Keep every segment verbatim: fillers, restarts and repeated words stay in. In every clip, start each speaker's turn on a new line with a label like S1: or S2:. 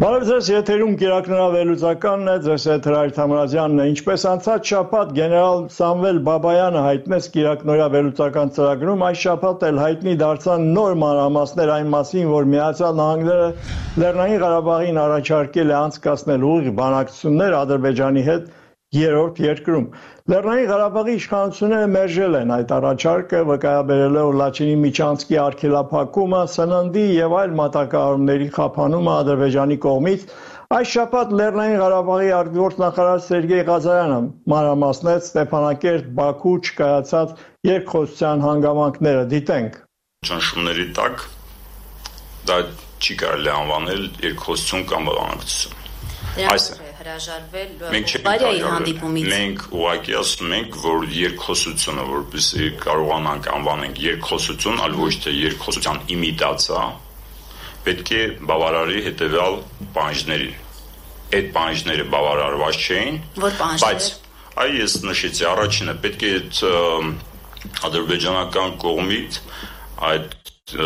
S1: Բարև ձեզ, եթերում կիրակնորավելուծականն է, ձեզ հետ Հրայր Թամրազյանն է։ Ինչպես անցած շաբաթ գեներալ Սամվել Բաբայանը հայտնեց կիրակնորավելուծական ծրագրում, այս շաբաթ էլ հայտնի դարձան նոր մանրամասներ այն մասին, որ Միացյալ Նահանգները Լեռնային Ղարաբաղին առաջարկել է անցկացնել ուղիղ բանակցություններ Ադրբեջանի հետ երրորդ երկրում։ Լեռնային Ղարաբաղի իշխանությունները մերժել են այդ առաջարկը, վկայաբերելով Լաչինի միջանցքի արգելափակումը, սննդի եւ այլ մատակարարումների խափանումը Ադրբեջանի կողմից։ Այս շաբաթ Լեռնային Ղարաբաղի արտգործնախարար Սերգեյ Ղազարյանը մանրամասնեց Ստեփանակերտ Բաքու չկայացած երկխոսության հանգամանքները։ Դիտենք։
S2: Ճնշումների տակ դա չի կարելի անվանել երկխոսություն կամ բանակցություն։ Այս
S3: հրաժարվել
S2: մենք
S3: Բարիայի հանդիպումից։
S2: Մենք ուղղակի ասում ենք, որ երկխոսությունը, որպեսզի կարողանանք անվանենք երկխոսություն, այլ ոչ թե երկխոսության իմիտացիա, պետք է բավարարի հետևյալ պահանջներին։ Այդ պահանջները բավարարված չէին, բայց այ ես նշեցի, առաջինը պետք է այդ ադրբեջանական կողմից այդ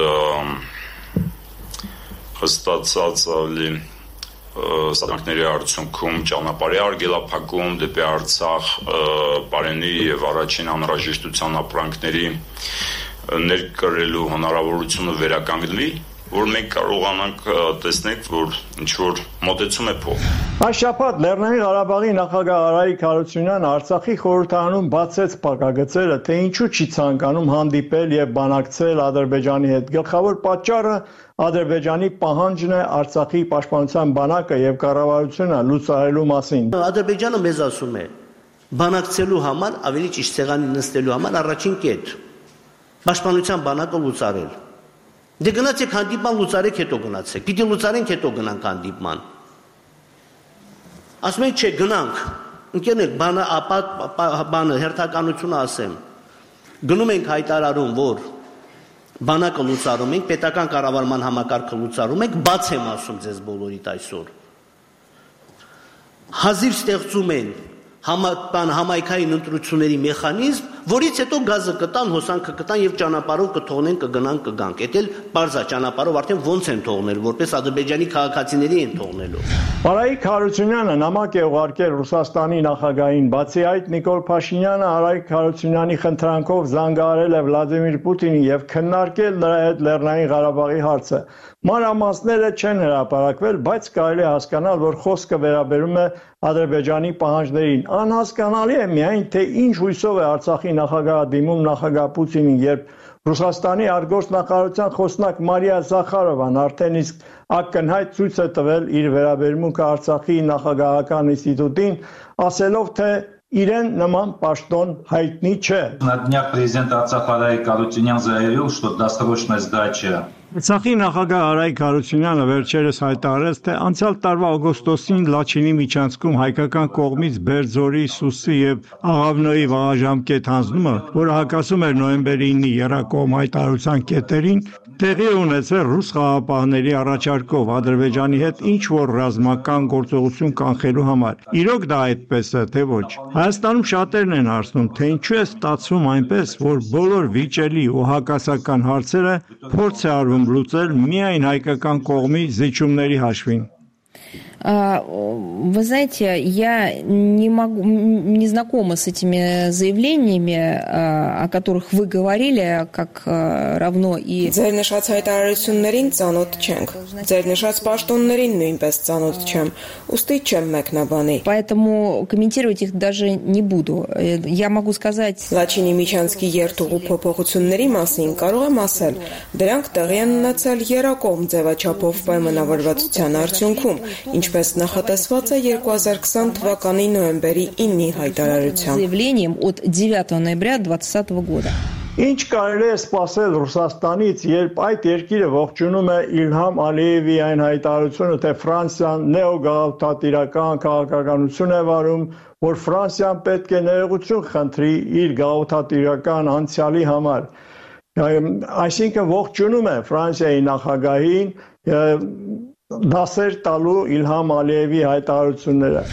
S2: հստացած ավելի սադրանքների արդյունքում ճանապարհի արգելափակում դեպի Արցախ, Պարենի եւ առաջին անհրաժեշտության ապրանքների ներկրելու հնարավորությունը վերականգնվի, որ մենք կարողանանք տեսնել, որ ինչ-որ մոտեցում է փոխ։
S1: Այս շաբաթ Լեռնային Ղարաբաղի նախագահ Արայիկ Հարությունյանը Արցախի խորհրդարանում բացեց փակագծերը, թե ինչու չի ցանկանում հանդիպել եւ բանակցել Ադրբեջանի հետ։ Գլխավոր պատճառը Ադրբեջանի պահանջն է Արցախի պաշտպանության բանակը եւ կառավարությունը լուծարելու մասին։
S4: Ադրբեջանը մեզ ասում է բանակցելու համար, ավելի ճիշտ ցեղանի նստելու համար առաջին կետ պաշտպանության բանակը լուծարել։ Դե գնացեք հանդիպման լուծարեք, հետո գնացեք։ Պիտի լուծարենք, հետո գնանք հանդիպման։ Ասում ենք, չէ, գնանք։ Ընկերներ, բանը ապա բանը հերթականությունը ասեմ։ Գնում ենք հայտարարում, որ բանակը լուծարում ենք, պետական կառավարման համակարգը լուծարում ենք, բաց եմ ասում ձեզ բոլորիդ այսօր։ Հազիվ ստեղծում են համայնքային ընտրությունների մեխանիզմ, որից հետո գազը կտան, հոսանքը կտան եւ ճանապարհով կթողնեն, կգնան, կգանք։ Էդ էլ բարձա ճանապարհով արդեն ոնց են թողնել, որպես ադրբեջանի քաղաքացիների են թողնելու։
S1: Արայիկ Հարությունյանը նամակ է ուղարկել Ռուսաստանի նախագահին, բացի այդ Նիկոլ Փաշինյանը Արայիկ Հարությունյանի խնդրանքով զանգահարել է Վլադիմիր Պուտինին եւ քննարկել նրա հետ Լեռնային Ղարաբաղի հարցը։ Մանրամասները չեն հրապարակվել, բայց կարելի է հասկանալ, որ խոսքը վերաբերում է Ադրբեջանի պահանջներին։ Անհասկանալի է միայն, թե ինչ հույսով է Արցախի նախագահը դիմում նախագահ Պուտինին, երբ Ռուսաստանի արտգործնախարարության խոսնակ Մարիա Զախարովան արդեն իսկ ակնհայտ ցույց է տվել իր վերաբերմունքը Արցախի նախագահական ինստիտուտին, ասելով, թե իրեն նման պաշտոն հայտնի չէ։
S5: На днях президент Арцаха Арայիկ Հարությունյան заявил, что досрочная сдача
S1: Արցախի նախագահ Արայիկ Հարությունյանը վերջերս հայտարարեց, թե անցյալ տարվա օգոստոսին Լաչինի միջանցքում հայկական կողմից Բերձորի, Սուսի եւ Աղավնոյի վաղաժամկետ հանձնումը, որը հակասում էր նոյեմբերի ինի եռակողմ հայտարարության կետերին, տեղի ունեցել ռուս խաղաղապահների առաջարկով Ադրբեջանի հետ ինչ-որ ռազմական գործողություն կանխելու համար։ Իրոք դա այդպես է, թե ոչ։ Հայաստանում շատերն են հարցնում, թե ինչու է стացվում այնպես, որ բոլոր վիճելի ու հակասական հարցերը փորձ է արվում լուծել միայն հայկական կողմի զիջումների հաշվին։
S3: Вы знаете, я не могу, не знакома с этими заявлениями, о которых вы говорили, как равно и...
S6: Ձեր նշած հայտարարություններին ծանոթ չենք, ձեր նշած պաշտոններին նույնպես ծանոթ չեմ, ուստի չեմ մեկնաբանի։
S3: Поэтому комментировать их даже не буду. Я могу сказать...
S6: Լաչինի միջանցքի երթուղու փոփոխությունների մասին կարող եմ ասել, դրանք տեղի են ունեցել եռակողմ ձևաչափով պայմանավորվածության արդյունքում, ինչպես նախատեսված է երկու հազար քսան թվականի նոյեմբերի ինի հայտարարությամբ։
S3: Заявлением от девятого ноября двадцатого года.
S1: Ինչ կարելի է սպասել Ռուսաստանից, երբ այդ երկիրը ողջունում է Իլհամ Ալիևի այն հայտարարությունը, թե Ֆրանսիան նեոգաղութատիրական քաղաքականություն է վարում, որ Ֆրանսիան պետք է ներողություն խնդրի իր գաղութատիրական անցյալի համար։ Այսինքն ողջունում է Ֆրանսիայի նախագահին դասեր տալու Իլհամ Ալիևի հայտարարությունները։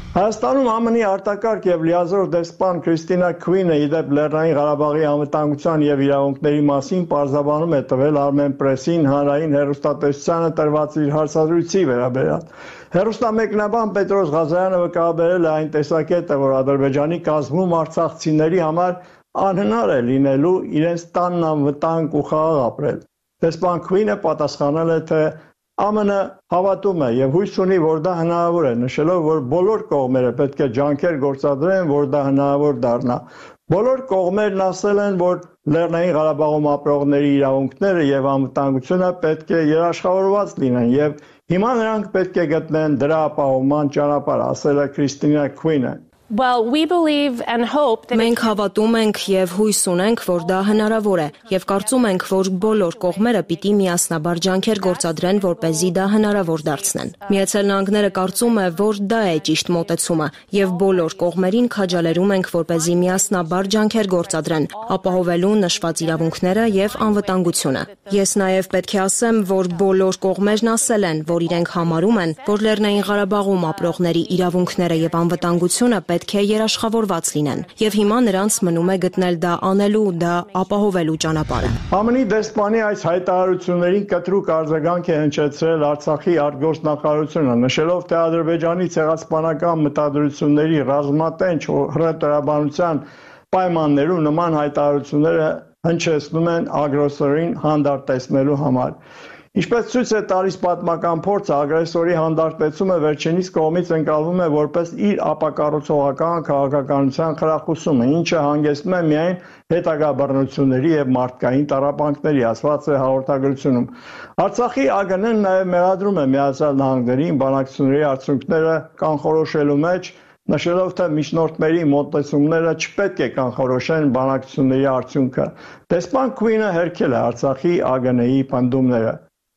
S1: Հայաստանում ԱՄՆ-ի արտակարգ եւ լիազոր դեսպան Քրիստինա Քվինը իդեպ Լեռնային Ղարաբաղի անվտանգության եւ իրավունքների մասին պարզաբանում է տվել Armen Press-ին հանրային հեռուստատեսությանը տրված իր հարցազրույցի վերաբերյալ։ Հեռուստամեկնաբան Պետրոս Ղազարյանը վկայաբերել է այն տեսակետը, որ Ադրբեջանի կազմում արցախցիների համար անհնար է լինելու իրենց տանն անվտանգ ու խաղաղ ապրել։ Դեսպան Քվինը պատասխանել է, թե ԱՄՆ հավատում է եւ հույս ունի, որ դա հնարավոր է, նշելով, որ բոլոր կողմերը պետք է ջանքեր գործադրեն, որ դա հնարավոր դառնա։ Բոլոր կողմերն ասել են, որ Լեռնային Ղարաբաղում ապրողների իրավունքները եւ անվտանգությունը պետք է երաշխավորված լինեն եւ հիմա նրանք պետք է գտնեն դրա ապահովման ճանապարհ, ասել է Քրիստինա Քվինը։
S7: Well, we believe and hope that
S6: Մենք հավատում ենք եւ հույս ունենք, որ դա հնարավոր է եւ կարծում ենք, որ բոլոր կողմերը պիտի միասնաբար ջանքեր գործադրեն, որպեսզի դա հնարավոր դարձնեն։ Միացյալ Նահանգները կարծում է, որ դա է ճիշտ մոտեցումը եւ բոլոր կողմերին քաջալերում ենք, որպեսզի միասնաբար ջանքեր գործադրեն, ապահովելու նշված իրավունքները եւ անվտանգությունը։ Ես նաեւ պետք է ասեմ, որ բոլոր կողմերն ասել են, որ իրենք համարում են, որ Լեռնային Ղարաբաղում ապրողների իրավունքները եւ անվտանգությունը պետք է երաշխավորված լինեն եւ հիմա նրանց մնում է գտնել դա անելու, դա ապահովելու ճանապարհը։
S1: ԱՄՆ-ի դեսպանի այս հայտարարություններին կտրուկ արձագանք է հնչեցրել Արցախի արտգործնախարարությունը, նշելով, թե Ադրբեջանի ցեղասպանական մտադրությունների ռազմատենչ հրետորաբանության պայմաններում նման հայտարարությունները հնչեցնում են ագրեսորին հանդարտեցնելու համար։ Ինչպես ցույց է տալիս պատմական փորձը, ագրեսորի հանդարտեցումը վերջինիս կողմից ընկալվում է որպես իր ապակառուցողական քաղաքականության խրախուսումը, ինչը հանգեցնում է միայն հետագա բռնությունների եւ մարդկային տառապանքների, ասված է հաղորդագրությունում։ Արցախի ԱԳՆ-ն նաեւ մեղադրում է Միացյալ Նահանգներին բանակցությունների արդյունքները կանխորոշելու մեջ, նշելով, թե միջնորդների մոտեցումները չպետք է կանխորոշեն բանակցությունների արդյունքը։ Դեսպան Քվինը հերքել է Արցախի ԱԳՆ-ի պնդումները։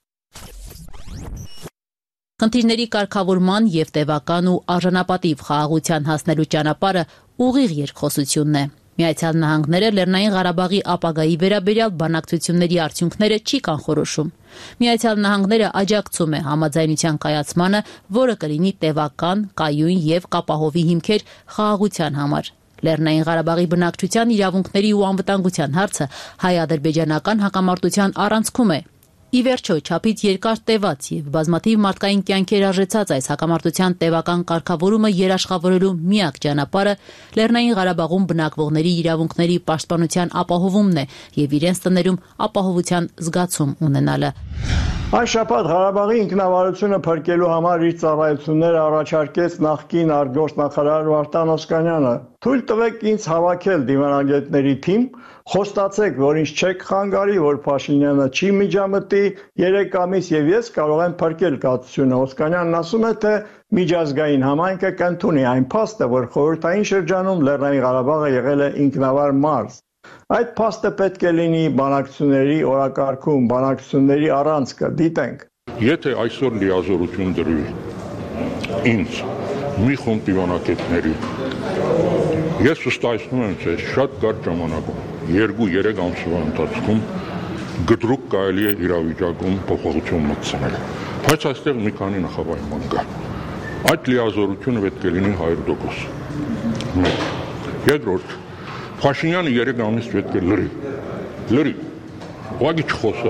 S8: Խնդիրների կարգավորման եւ տևական ու արժանապատիվ խաղաղության հասնելու ճանապարհը ուղիղ երկխոսությունն է։ Միացյալ Նահանգները Լեռնային Ղարաբաղի ապագայի վերաբերյալ բանակցությունների արդյունքները չի կանխորոշում։ Միացյալ Նահանգները աջակցում է համաձայնության կայացմանը, որը կլինի տևական, կայուն եւ կապահովի հիմքեր խաղաղության համար։ Լեռնային Ղարաբաղի բնակչության իրավունքների ու անվտանգության հարցը հայ-ադրբեջանական հակամարտության առանցքում է։ Ի վերջո, չափից երկար տևած եւ բազմաթիվ մարդկային կյանքեր արժեցած այս հակամարտության տևական կարգավորումը երաշխավորելու միակ ճանապարհը Լեռնային Ղարաբաղում բնակվողների իրավունքների պաշտպանության ապահովումն է եւ իրենց տներում ապահովության զգացում ունենալը։
S1: Այս շաբաթ Ղարաբաղի ինքնավարությունը փրկելու համար իր ծառայությունները առաջարկեց նախկին արտգործնախարար Վարդան Օսկանյանը։ Թույլ տվեք ինձ հավաքել դիվանագետների թիմ, խոստացեք, որ ինձ չեք խանգարի, որ Փաշինյանը չի միջամտի երեք ամիս եւ ես կարող եմ փրկել կացությունը։ Օսկանյանն ասում է, թե միջազգային համայնքը կընդունի այն փաստը, որ խորհրդային շրջանում Լեռնային Ղարաբաղը եղել է ինքնավար մարզ։ Այդ փաստը պետք է լինի բանակցությունների օրակարգում, բանակցությունների առանցքը, դիտենք։
S9: Եթե այսօր լիազորություն դրվի ինձ մի խումբ դիվանագետների, ես վստահեցնում եմ, թե շատ կարճ ժամանակում, երկու-երեք ամսվա ընթացքում գդրուկ կարելի է իրավիճակում փոփոխություն մտցնել։ Բայց այստեղ մի քանի նախապայման կա։ Այդ լիազորությունը պետք է լինի հարյուր տոկոս։ Մեկ։ Երկրորդ, Փաշինյանը երեք ամիս պետք է լրի, լրի, ուղղակի չխոսա։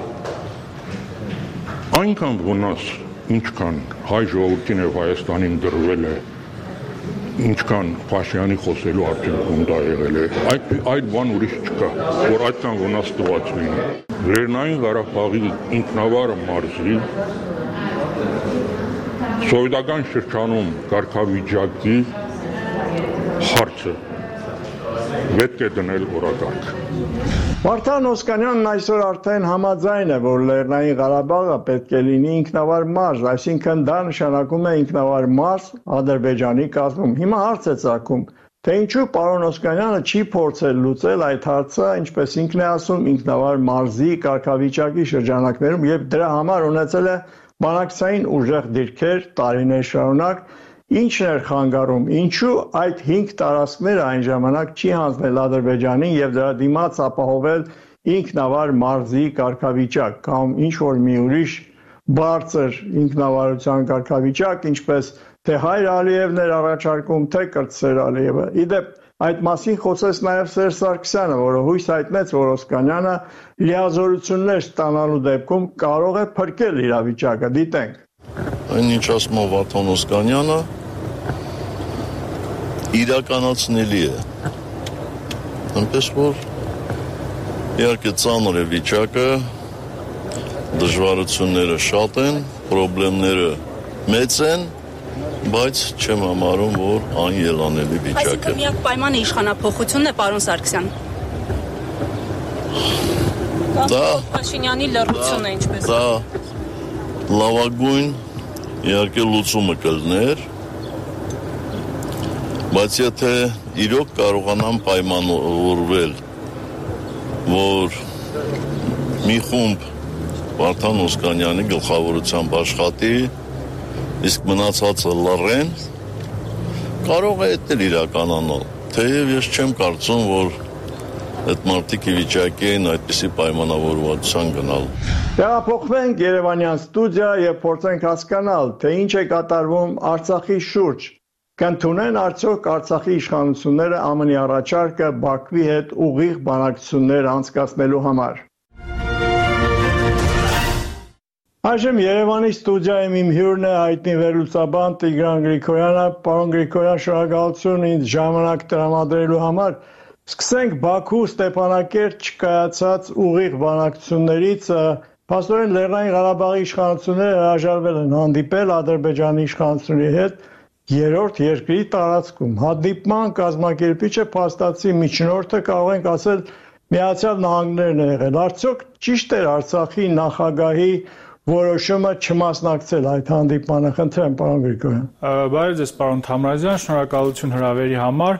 S9: Այնքան վնաս, ինչքան հայ ժողովրդին եւ Հայաստանին դրվել է, ինչքան Փաշինյանի խոսելու արդյունքում դա եղել է, այդ այդ բան ուրիշ չկա, որ այդքան վնաս տված լինի։ Լեռնային Ղարաբաղի ինքնավար մարզի սովետական շրջանում կարգավիճակի հարցը պետք է դնել օրակարգ։
S1: Վարդան Օսկանյանն այսօր արդեն համաձայն է, որ Լեռնային Ղարաբաղը պետք է լինի ինքնավար մարզ, այսինքն դա նշանակում է ինքնավար մարզ Ադրբեջանի կազմում։ Հիմա հարց է ծագում, թե ինչու պարոն Օսկանյանը չի փորձել լուծել այդ հարցը, ինչպես ինքն է ասում, ինքնավար մարզի կարգավիճակի շրջանակներում եւ դրա համար ունեցել է բանակցային ուժեղ դիրքեր տարիներ շարունակ։ Ինչն էր խանգարում, ինչու այդ հինգ տարածքները այն ժամանակ չի հանձնել Ադրբեջանին եւ դրա դիմաց ապահովել ինքնավար մարզի կարգավիճակ կամ ինչ որ մի ուրիշ բարձր ինքնավարության կարգավիճակ, ինչպես թե Հայր Ալիևն էր առաջարկում, թե Կրտսեր Ալիևը։ Իդեպ այդ մասին խոսեց նաև Սերժ Սարգսյանը, որը հույս հայտնեց, որ Օսկանյանը լիազորություններ ստանալու դեպքում կարող է փրկել իրավիճակը, դիտենք։
S10: Այնինչ ասում է Վարդան Օսկանյանը, իրականացնելի է։ Այնպես որ իհարկե ծանր է վիճակը, դժվարությունները շատ են, խնդիրները մեծ են, բայց չեմ համարում, որ անելանելի վիճակ է։
S11: Այսինքն միակ պայմանը իշխանափոխությունն է, պարոն Սարգսյան։
S10: Դա
S11: Փաշինյանի լռությունը ինչպես։
S10: Դա լավագույն իհարկե լուծումը կլներ, բայց եթե իրոք կարողանան պայմանավորվել, որ մի խումբ Վարդան Օսկանյանի գլխավորությամբ աշխատի, իսկ մնացածը լռեն, կարող է դա իրականանալ։ Թեև ես չեմ կարծում, որ այդ մարդիկ ի վիճակի են այդպիսի պայմանավորվածության գնալ։
S1: Տեղափոխվենք Երևանյան ստուդիա եւ փորձենք հասկանալ, թե ինչ է կատարվում Արցախի շուրջ։ Կընդունեն արդյոք Արցախի իշխանությունները ԱՄՆ-ի առաջարկը Բաքվի հետ ուղիղ բանակցություններ անցկացնելու համար։ Այժմ Երևանի ստուդիայում իմ հյուրն է հայտնի վերլուծաբան Տիգրան Գրիգորյանը։ Պարոն Գրիգորյան, շնորհակալություն ինձ ժամանակ տրամադրելու համար։ Սկսենք Բաքու Ստեփանակերտ չկայացած ուղիղ բանակցություններից։ Փաստորեն Լեռնային Ղարաբաղի իշխանությունները հրաժարվել են հանդիպել Ադրբեջանի իշխանությունների հետ երրորդ երկրի տարածքում։ Հանդիպման կազմակերպիչը փաստացի միջնորդը կարող ենք ասել Միացյալ Նահանգներն է եղել։ Արդյոք ճիշտ էր Արցախի նախագահի որոշումը չմասնակցել այդ հանդիպմանը։ Խնդրեմ, պարոն Գրիգորյան։
S12: Բարև ձեզ, պարոն Թամրազյան, շնորհակալություն հրավերի համար։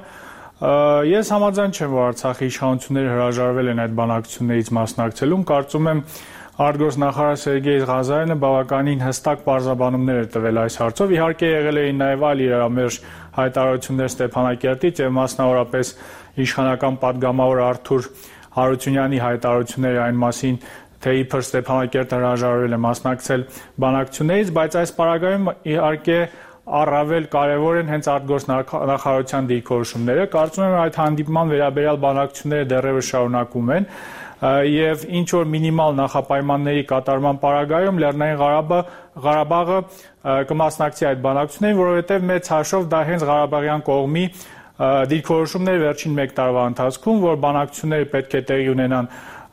S12: Ես համաձայն չեմ, որ Արցախի իշխանությունները հրաժարվել են այդ բանակցություններից մասնակցելուն։ Կարծում եմ արտգործնախարար Սերգեյ Ղազարյանը բավականին հստակ պարզաբանումներ է տվել այս հարցով։ Իհարկե եղել էին նաև այլ իրավամերժ հայտարարություններ Ստեփանակերտից եւ մասնավորապես իշխանական պատգամավոր Արթուր Հարությունյանի հայտարարությունները այն մասին, թե իբր Ստեփանակերտը հրաժարվել է մասնակցել բանակցություններից, բայց այս պարագայում իհարկե առավել կարևոր են հենց արտգործնախարարության դիրքորոշումները։ Կարծում եմ այդ հանդիպման վերաբերյալ բանակցությունները դեռևս շարունակվում են եւ ինչ որ մինիմալ նախապայմանների կատարման պարագայում Լեռնային Ղարաբաղը կմասնակցի այդ բանակցություններին, որովհետեւ մեծ հաշվով դա հենց Ղարաբաղյան կողմի դիրքորոշումներ վերջին մեկ տարվա ընթացքում, որ բանակցությունները պետք է տեղի ունենան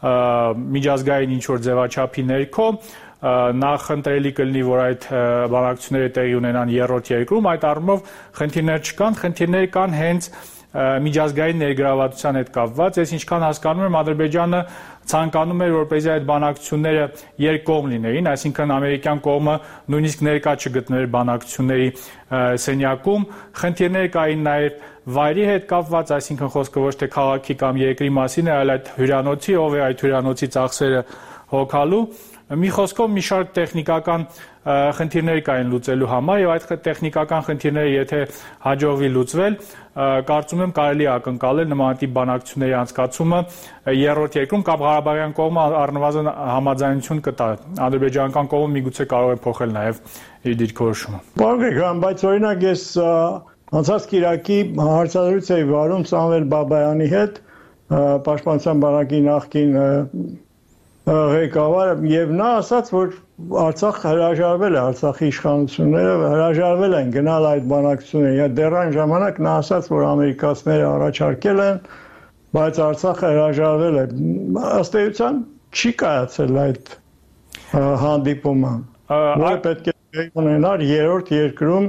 S12: միջազգային ինչ որ ձևաչափի ներքո, նախ ընտրելի կլինի, որ այդ բանակցությունները տեղի ունենան երրորդ երկրում, այդ առումով խնդիրներ չկան, խնդիրներ կան հենց միջազգային ներգրավվածության հետ կապված։ Ես ինչքան հասկանում եմ, Ադրբեջանը ցանկանում էր, որպեսզի այդ բանակցությունները երկկողմ լինեին, այսինքն ամերիկյան կողմը նույնիսկ ներկա չգտներ բանակցությունների սենյակում։ Խնդիրներ կային նաև վայրի հետ կապված, այսինքն խոսքը ոչ թե քաղաքի կամ երկրի մասին է, այլ այդ հյուրանոցի, ով է այդ հյուրանոցի ծախսերը հոգալու։ Մի խոսքով մի շարք տեխնիկական խնդիրներ կային լուծելու համար եւ այդ տեխնիկական խնդիրները եթե հաջողվի լուծվել, կարծում եմ կարելի է ակնկալել նմանատիպ բանակցությունների անցկացումը երրորդ երկրում կամ Ղարաբաղյան կողմը առնվազն համաձայնություն կտա։ Ադրբեջանական կողմը միգուցե կարող է փոխել նաեւ իր դիրքորոշումը։
S1: Պարոն Գրիգորյան, բայց օրինակ ես անցած կիրակի հարցազրույց էի վարում Սամվել Բաբայանի հետ, Պաշտպանության բանակի նախկին ղեկավարը, եւ նա ասաց, որ Արցախ հրաժարվել է, Արցախի իշխանությունները հրաժարվել են գնալ այդ բանակցություններին։ Դեռ այն ժամանակ նա ասաց, որ ամերիկացիները առաջարկել են, բայց Արցախը հրաժարվել է։ Ըստ էության չի կայացել այդ հանդիպումը, որը պետք է ունենար երրորդ երկրում։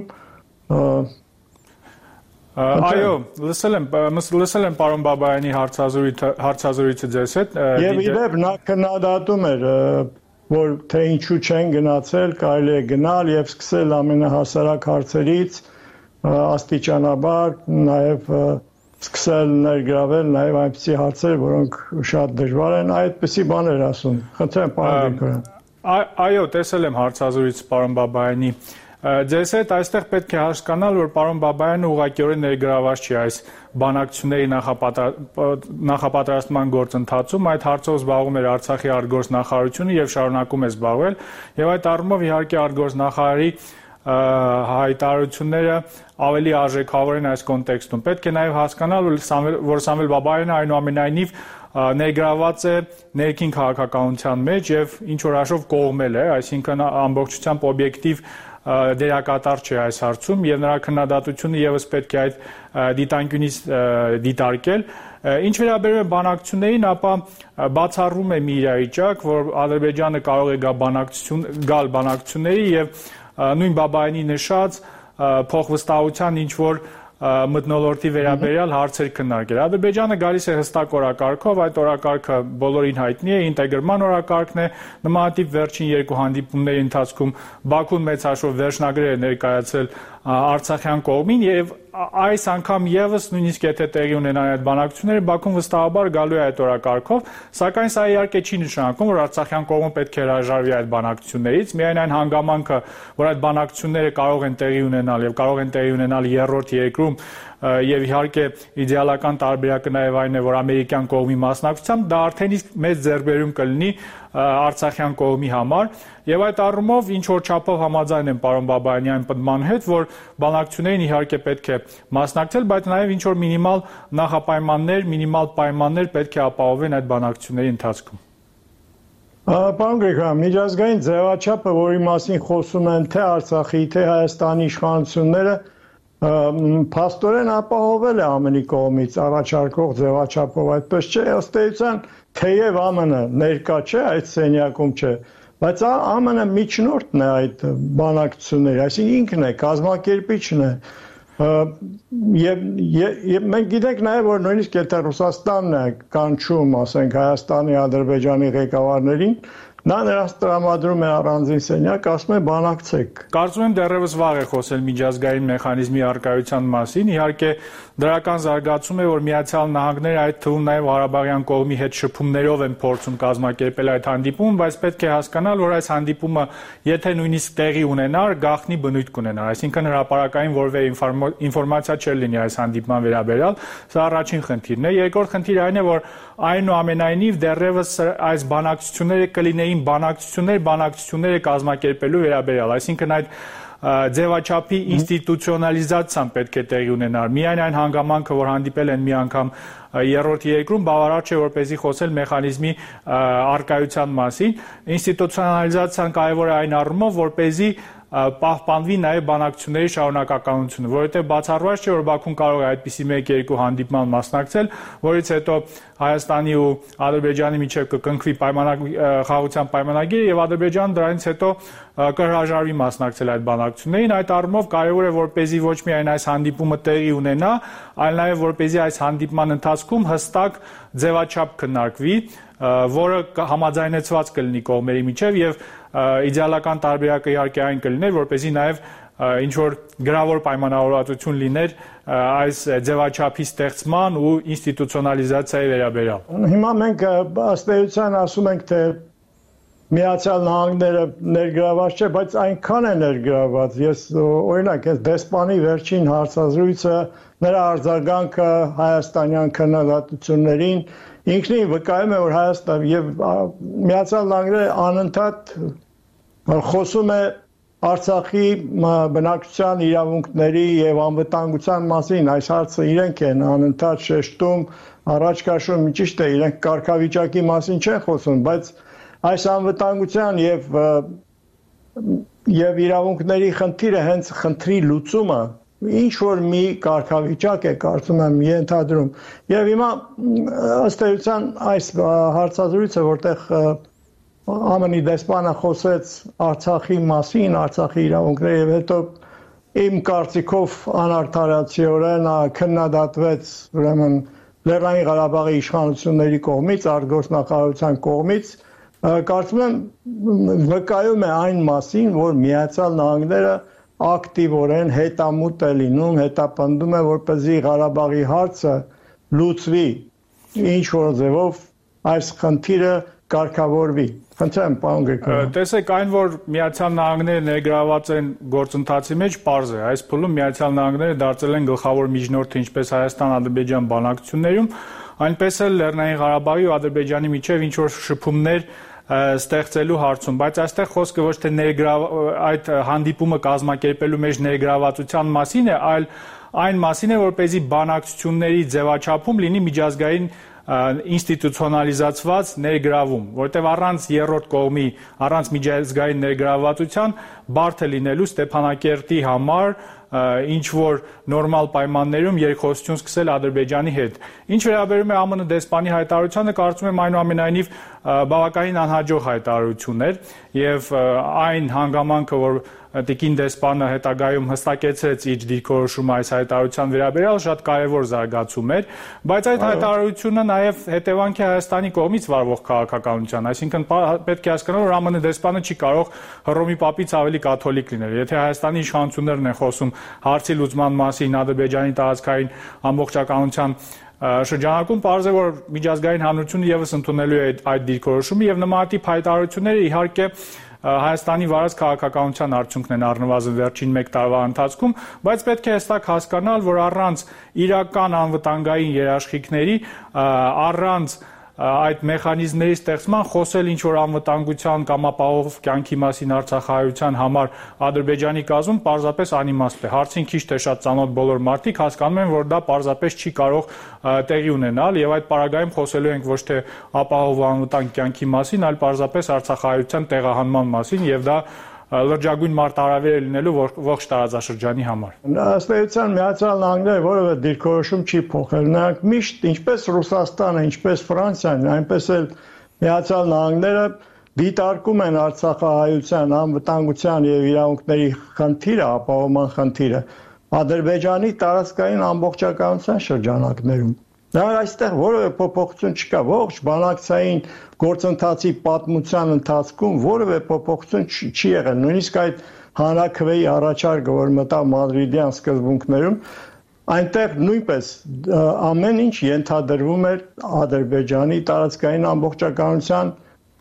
S12: Այո, լսել եմ, լսել եմ պարոն Բաբայանի հարցազրույցը ձեզ հետ։
S1: Եվ իդեպ նա քննադատում էր, որ թե ինչու չեն գնացել, կարելի է գնալ եւ սկսել ամենահասարակ հարցերից աստիճանաբար, նաեւ սկսել ներգրավել նաեւ այնպիսի հարցեր, որոնք շատ դժվար են, այդպիսի բաներ ասում։ Խնդրեմ, պարոն Գրիգորյան։
S12: Այո, տեսել եմ հարցազրույց պարոն Բաբայանի։ Ձեզ հետ այստեղ պետք է հասկանալ, որ պարոն Բաբայանը ուղղակիորեն ներգրաված չի այս բանակցությունների նախապատրաստման գործընթացում, այդ հարցով զբաղվում էր Արցախի արտգործնախարարությունը եւ շարունակում է զբաղվել, եւ այդ առումով իհարկե արտգործնախարարի հայտարարությունները ավելի արժեքավոր են այս կոնտեքստում։ Պետք է նաև հասկանալ, որ Սամվել Բաբայանը այնուամենայնիվ ներգրաված է ներքին քաղաքականության մեջ եւ ինչ որ հաշվով կողմել է, այսինքն ամբողջությամբ օբյեկտիվ դերակատար չէ այս հարցում եւ նրա քննադատությունը եւս պետք է այդ դիտանկյունից դիտարկել։ Ինչ վերաբերում է բանակցություններին, ապա բացառում է մի իրավիճակ, որ Ադրբեջանը կարող է գա բանակցություն գալ բանակցությունների եւ նույն Բաբայանի նշած փոխվստահության ինչ որ մթնոլորտի վերաբերյալ հարցեր քննարկել։ Ադրբեջանը գալիս է հստակ օրակարգով, այդ օրակարգը բոլորին հայտնի է, ինտեգրման օրակարգն է, նմանատիպ վերջին երկու հանդիպումների ընթացքում Բաքուն մեծ հաշվով վերջնագրեր է ներկայացրել Արցախյան կողմին եւ այս անգամ եւս նույնիսկ եթե տեղի ունենան այդ բանակցությունները, Բաքուն վստահաբար գալու է այդ օրակարգով, սակայն սա իհարկե չի նշանակում, որ Արցախյան կողմը պետք է հրաժարվի այդ բանակցություններից, միայն այն հանգամանքը, որ այդ բանակցությունները կարող են տեղի ունենալ եւ կարող են տեղի ունենալ երրորդ երկրում եւ իհարկե իդեալական տարբերակը նաեւ այն է, որ ամերիկյան կողմի մասնակցությամբ դա արդեն իսկ մեծ ձեռքբերում կլինի Արցախյան կողմի համար եւ այդ առումով ինչ որ չափով համաձայն եմ պարոն Բաբայանի այն պնդման հետ, որ բանակցություններին իհարկե պետք է մասնակցել, բայց նաեւ ինչ որ մինիմալ նախապայմաններ, մինիմալ պայմաններ պետք է ապահովեն այդ բանակցությունների ընթացքում։
S1: Պարոն Գրիգորյան, միջազգային ձևաչափը, որի մասին խոսում են թե Արցախի, թե Հայաստանի իշխանությունները, փաստորեն ապահովել է ԱՄՆ-ի կողմից առաջարկող ձևաչափով, այդպես չէ, ըստ էության թեև ԱՄՆ-ը ներկա չէ, այդ սենյակում չէ, բայց ԱՄՆ-ը միջնորդն է այդ բանակցությունների, այսինքն ինքն է, կազմակերպիչն է, եւ եւ մենք գիտենք նաեւ, որ նույնիսկ եթե Ռուսաստանն է կանչում, ասենք Հայաստանի, Ադրբեջանի ղեկավարներին, նա նրանց տրամադրում է առանձին սենյակ, ասում է բանակցեք։
S12: Կարծում եմ դեռևս վաղ է խոսել միջազգային մեխանիզմի առկայության մասին, իհարկե դրական զարգացում է, որ Միացյալ Նահանգները այդ թվում նաև Ղարաբաղյան կողմի հետ շփումներով են փորձում կազմակերպել այդ հանդիպումը, բայց պետք է հասկանալ, որ այս հանդիպումը, եթե նույնիսկ տեղի ունենար, գաղտնի բնույթ կունենար, այսինքն հրապարակային որևէ ինֆորմացիա չէր լինի այս հանդիպման վերաբերյալ, սա առաջին խնդիրն է։ Երկրորդ խնդիրը այն է, որ այնուամենայնիվ դեռևս այս բանակցությունները կլինեին բանակցություններ, բանակցությունները կազմակերպելու վերաբերյալ, այսինքն այդ ձևաչափի ինստիտուցիոնալիզացիան պետք է տեղի ունենար։ Միայն այն հանգամանքը, որ հանդիպել են մի անգամ երրորդ երկրում, բավարար չէ, որպեսզի խոսել մեխանիզմի առկայության մասին։ Ինստիտուցիոնալիզացիան կարևոր է այն առումով, որպեսզի պահպանվի նաև բանակցությունների շարունակականությունը, որովհետև բացառված չէ, որ Բաքուն կարող է այդպիսի մեկ-երկու հանդիպման մասնակցել, որից հետո Հայաստանի ու Ադրբեջանի միջև կկնքվի խաղաղության պայմանագիրը եւ Ադրբեջանը դրանից հետո կհրաժարվի մասնակցել այդ բանակցություններին։ Այդ առումով կարևոր է, որպեսզի ոչ միայն այս հանդիպումը տեղի ունենա, այլ նաև որպեսզի այս հանդիպման ընթացքում հստակ ձևաչափ քննարկվի, որը համաձայնեցված կլինի կողմերի միջև եւ իդեալական տարբերակը իհարկե այն կլիներ, որպեսզի նաև ինչ որ գրավոր պայմանավորվածություն լիներ այս ձևաչափի ստեղծման ու ինստիտուցիոնալիզացիայի վերաբերյալ։
S1: Հիմա մենք ըստ էության ասում ենք, թե Միացյալ Նահանգները ներգրաված չէ, բայց այնքան է ներգրաված։ Ես օրինակ այս դեսպանի վերջին հարցազրույցը, նրա արձագանքը հայաստանյան քննադատություններին ինքնին վկայում է, որ Հայաստան եւ Միացյալ Նահանգները անընդհատ խոսում է Արցախի բնակչության իրավունքների եւ անվտանգության մասին, այս հարցը իրենք են անընդհատ շեշտում, առաջ քաշում, ճիշտ է, իրենք կարգավիճակի մասին չեն խոսում, բայց այս անվտանգության եւ եւ իրավունքների խնդիրը հենց խնդրի լուծումը ինչ որ մի կարգավիճակ է, կարծում եմ, ենթադրում։ Եվ հիմա ըստ էության այս հարցազրույցը, որտեղ ԱՄՆ-ի դեսպանը խոսեց Արցախի մասին, Արցախի իրավունքների եւ հետո իմ կարծիքով անարդարացիորեն քննադատվեց ուրեմն Լեռնային Ղարաբաղի իշխանությունների կողմից, արտգործնախարարության կողմից, կարծում եմ վկայում է այն մասին, որ Միացյալ Նահանգները ակտիվորեն հետամուտ է լինում, հետապնդում է, որպեսզի Ղարաբաղի հարցը լուծվի, ինչ որ ձևով այս խնդիրը կարգավորվի։ Խնդրեմ, պարոն Գրիգորյան։
S12: Տեսեք, այն որ Միացյալ Նահանգները ներգրաված են գործընթացի մեջ, պարզ է։ Այս փուլում Միացյալ Նահանգները դարձել են գլխավոր միջնորդը ինչպես Հայաստան-Ադրբեջան բանակցություններում, այնպես էլ Լեռնային Ղարաբաղի ու Ադրբեջանի միջև ինչ որ շփումներ ստեղծելու հարցում, բայց այստեղ խոսքը ոչ թե ներգրավ այդ հանդիպումը կազմակերպելու մեջ ներգրավվածության մասին է, այլ այն մասին է, որպեսզի բանակցությունների ձևաչափում լինի միջազգային ինստիտուցիոնալիզացված ներգրավում, որտեղ առանց երրորդ կողմի, առանց միջազգային ներգրավվածության բարդ է լինելու Ստեփանակերտի համար ինչ որ նորմալ պայմաններում երկխոսություն սկսել Ադրբեջանի հետ։ Ինչ վերաբերում է ԱՄՆ դեսպանի հայտարարությանը, կարծում եմ այնուամենայնիվ բավականին անհաջող հայտարարություն էր եւ այն հանգամանքը, որ Տիկին դեսպանը հետագայում հստակեցրեց իր դիրքորոշումը այս հայտարարության վերաբերյալ, շատ կարևոր զարգացում էր, բայց այդ հայտարարությունը նաև հետևանք է Հայաստանի կողմից վարվող քաղաքականության, այսինքն պետք է հասկանալ, որ ԱՄՆ դեսպանը չի կարող Հռոմի պապից ավելի կաթոլիկ լինել։ Եթե Հայաստանի իշխանություններն են խոսում հարցի լուծման մասին, Ադրբեջանի տարածքային ամբողջականության շրջանակում, պարզ է, որ միջազգային հանրությունը եւս ընդունելու է այդ դիրքորոշումը եւ նմանատիպ հայտարարությունները իհարկե Հայաստանի վարած քաղաքականության արդյունքն են առնվազն վերջին մեկ տարվա ընթացքում, բայց պետք է հստակ հասկանալ, որ առանց իրական անվտանգային երաշխիքների, առանց այդ մեխանիզմների ստեղծման խոսել ինչ որ անվտանգության կամ ապահով կյանքի մասին Արցախահայության համար Ադրբեջանի կազմում պարզապես անիմաստ է։ Հարցին քիչ թե շատ ծանոթ բոլոր մարդիկ հասկանում են, որ դա պարզապես չի կարող տեղի ունենալ եւ այդ պարագայում խոսելու ենք ոչ թե ապահով անվտանգ կյանքի մասին, այլ պարզապես Արցախահայության տեղահանման մասին եւ դա լրջագույն մարտահրավեր է լինելու ողջ տարածաշրջանի համար։
S1: Ըստ էության Միացյալ Նահանգները որևէ դիրքորոշում չի փոխել։ Նրանք միշտ ինչպես Ռուսաստանը, ինչպես Ֆրանսիան, այնպես էլ Միացյալ Նահանգները դիտարկում են Արցախահայության անվտանգության եւ իրավունքների խնդիրը, ապահովման խնդիրը Ադրբեջանի տարածքային ամբողջականության շրջանակներում։ Նրանք այստեղ որևէ փոփոխություն չկա, ողջ բանակցային գործընթացի պատմության ընթացքում որևէ փոփոխություն չի եղել։ Նույնիսկ այդ հանրաքվեի առաջարկը, որ մտավ մադրիդյան սկզբունքներում, այնտեղ նույնպես ամեն ինչ ենթադրվում էր Ադրբեջանի տարածքային ամբողջականության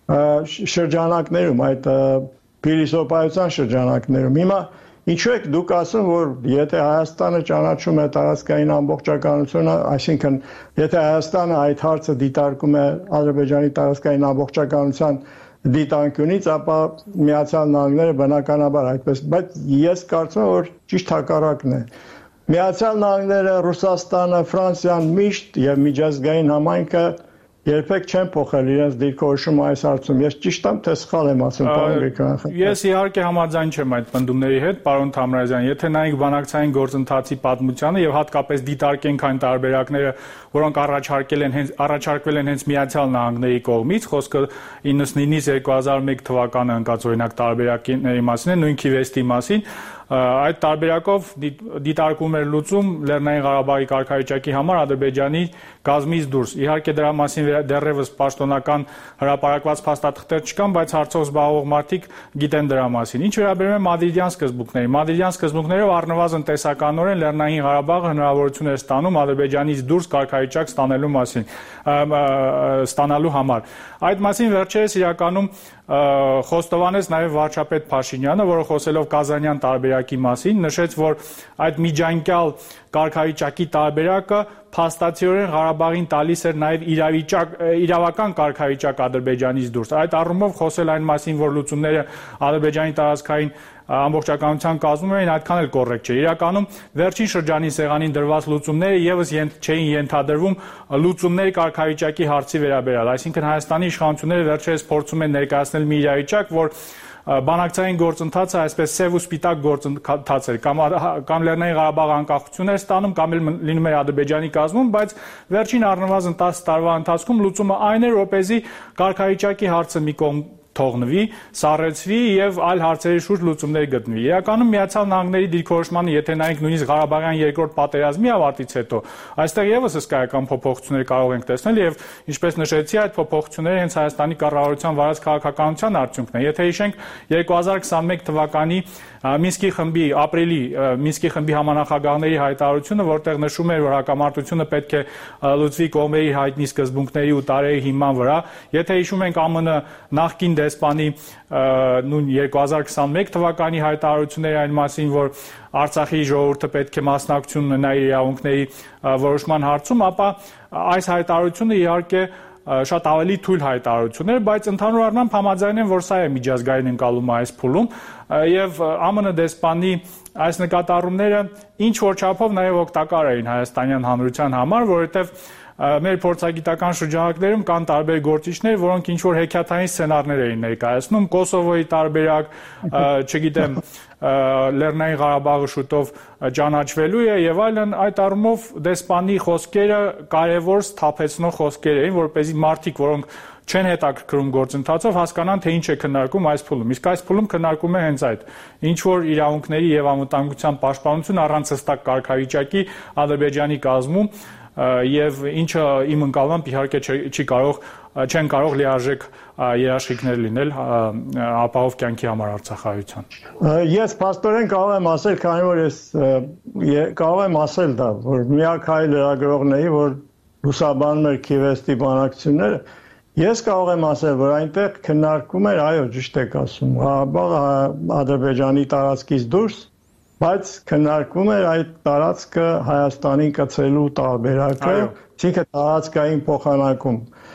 S1: շրջանակներում, այդ փիլիսոփայության շրջանակներում։ Հիմա ինչու եք դուք ասում, որ եթե Հայաստանը ճանաչում է տարածքային ամբողջականությունը, այսինքն եթե Հայաստանը այդ հարցը դիտարկում է Ադրբեջանի տարածքային ամբողջականության դիտանկյունից, ապա Միացյալ Նահանգները բնականաբար այդպես, բայց ես կարծում եմ, որ ճիշտ հակառակն է։ Միացյալ Նահանգները, Ռուսաստանը, Ֆրանսիան միշտ եւ միջազգային համայնքը երբեք չեն փոխել իրենց դիրքորոշումը այս հարցում։ Ես ճիշտ եմ, թե սխալ եմ ասում, պարոն Գրիգորյան։
S12: Ես իհարկե համաձայն չեմ այդ պնդումների հետ, պարոն Թամրազյան, եթե նայենք բանակցային գործընթացի պատմությանը եւ հատկապես դիտարկենք այն տարբերակները, որոնք առաջարկել են հենց առաջարկվել են հենց Միացյալ Նահանգների կողմից, խոսքը իննսունինից երկու հազար մեկ թվականը ընկած օրինակ տարբերակների մասին է, նույն Քիվեստի մասին, այդ տարբերակով դիտարկում էր լուծում Լեռնային Ղարաբաղի կարգավիճակի համար Ադրբեջանի կազմից դուրս։ Իհարկե դրա մասին դեռևս պաշտոնական հրապարակված փաստաթղթեր չկան, բայց հարցով զբաղվող մարդիկ գիտեն դրա մասին։ Ինչ վերաբերում է մադրիդյան սկզբունքներին, մադրիդյան սկզբունքներով առնվազն տեսականորեն Լեռնային Ղարաբաղը հնարավորություն էր ստանում Ադրբեջանից դուրս կարգավիճակ ստանալու մասին, ստանալու համար։ Այդ մասին վերջերս իրականում խոստովանեց նաև վարչապետ Փաշինյանը, որը խոսելով Կազանյան տարբերակի մասին, նշեց, որ այդ միջանկյալ կարգավիճակի տարբերակը փաստացիորեն Ղարաբաղին տալիս էր նաև իրավիճակ իրավական կարգավիճակ Ադրբեջանից դուրս։ Այդ առումով խոսել այն մասին, որ լուծումները Ադրբեջանի տարածքային ամբողջականության կազմում էին, այդքան էլ կոռեկտ չէ։ Իրականում վերջին շրջանի սեղանին դրված լուծումները եւս չէին ենթադրվում լուծումների կարգավիճակի հարցի վերաբերյալ, այսինքն Հայաստանի իշխանությունները վերջերս փորձում են ներկայացնել մի իրավիճակ, որ բանակցային գործընթացը այսպես սև ու սպիտակ գործընթաց էր, կամ կամ Լեռնային Ղարաբաղը անկախություն էր ստանում, կամ էլ լինում էր Ադրբեջանի կազմում, բայց վերջին առնվազն տասը տարվա ընթացքում լուծումը այն էր, որպեսզի կարգավիճակի հարցը մի կողմ թողնվի, սառեցվի եւ այլ հարցերի շուրջ լուծումներ գտնվի։ Իրականում Միացյալ Նահանգների դիրքորոշմանը, եթե նայենք նույնիսկ Ղարաբաղյան երկրորդ պատերազմի ավարտից հետո, այստեղ եւս հսկայական փոփոխություններ կարող ենք տեսնել եւ ինչպես նշեցի, այդ փոփոխությունները հենց Հայաստանի կառավարության վարած քաղաքականության արդյունքն է։ Եթե հիշենք երկու հազար քսաներեք թվականի Մինսկի խմբի ապրիլի Մինսկի խմբի համանախագահների հայտարարությունը, որտեղ նշում էր, որ հակամարտությունը պետք է լուծվի կողմերի հայտնի սկզբունքների ու տարերի հիման վրա, եթե հիշում ենք ԱՄՆ նախկին դեսպանի նույն երկու հազար քսաներեք թվականի հայտարարությունների այն մասին, որ Արցախի ժողովուրդը պետք է մասնակցություն ունենա իր իրավունքների որոշման հարցում, ապա այս հայտարարությունը իհարկե շատ ավելի թույլ հայտարարություններ, բայց ընդհանուր առմամբ համաձայն եմ, որ սա է միջազգային ընկալումը այս փուլում եւ ԱՄՆ դեսպանի այս նկատառումները ինչ որ չափով նաեւ օգտակար էին հայաստանյան հանրության համար, որովհետեւ մեր փորձագիտական շրջանակներում կան տարբեր գործիչներ, որոնք ինչ որ հեքիաթային սցենարներ էին ներկայացնում, Կոսովոյի տարբերակ, չգիտեմ, Լեռնային Ղարաբաղը շուտով ճանաչվելու է եւ այլն, այդ առումով դեսպանի խոսքերը կարեւոր սթափեցնող խոսքեր էին, որպեսզի մարդիկ, որոնք չեն հետաքրքրում գործընթացով, հասկանան, թե ինչ է քննարկում այս փուլում։ Իսկ այս փուլում քննարկում է հենց այդ. ինչ որ իրավունքների եւ անվտանգության պաշտպանություն առանց հստակ կարգավիճակի Ադրբեջանի կազմում եւ ինչը իմ ընկալմամբ իհարկե չի կարող չեն կարող լիարժեք երաշխիքներ լինել ապահով կյանքի համար Արցախայցյան։
S1: Ես փաստորեն կարող եմ ասել, քանի որ ես կարող եմ ասել դա, որ միակ հայ լրագրողների, որ լուսաբանում էր Քիվեստի բանակցությունները, ես կարող եմ ասել, որ այնտեղ քննարկում էր, այո, ճիշտ եք ասում, Ղարաբաղը Ադրբեջանի տարածքից դուրս, բայց քննարկվում էր այդ տարածքը Հայաստանին կցելու տարբերակը, այսինքն տարածքային փոխանակում,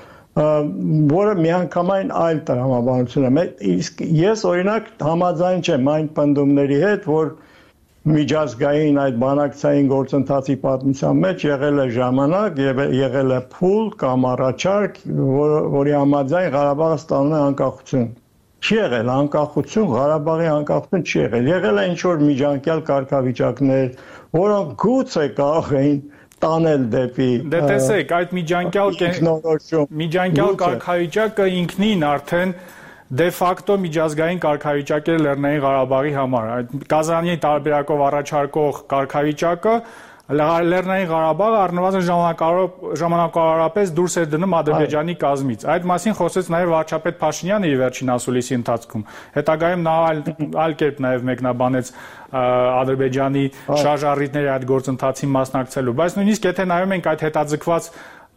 S1: որը միանգամայն այլ տրամաբանություն է։ Իսկ ես օրինակ համաձայն չեմ այն պնդումների հետ, որ միջազգային այդ բանակցային գործընթացի պատմության մեջ եղել է ժամանակ, եղել է փուլ կամ առաջարկ, որի համաձայն Ղարաբաղը ստանում է անկախություն։ Չի եղել անկախություն, Ղարաբաղի անկախություն չի եղել։ Եղել է ինչ-որ միջանկյալ կարգավիճակներ, որոնք գուցե կարող էին տանել դեպի
S12: Դե տեսեք, այդ միջանկյալ միջանկյալ կարգավիճակը ինքնին արդեն դե ֆակտո միջազգային կարգավիճակ է Լեռնային Ղարաբաղի համար։ Այդ Կազանի տարբերակով առաջարկող կարգավիճակը Լեռնային Ղարաբաղը առնվազն ժամանակավորապես դուրս էր դնում Ադրբեջանի կազմից։ Այդ մասին խոսեց նաև վարչապետ Փաշինյանը իր վերջին ասուլիսի ընթացքում։ Հետագայում նա այլ կերպ նաև մեկնաբանեց Ադրբեջանի շարժառիթների այդ գործընթացին մասնակցելու։ Բայց նույնիսկ եթե նայում ենք այդ հետաձգված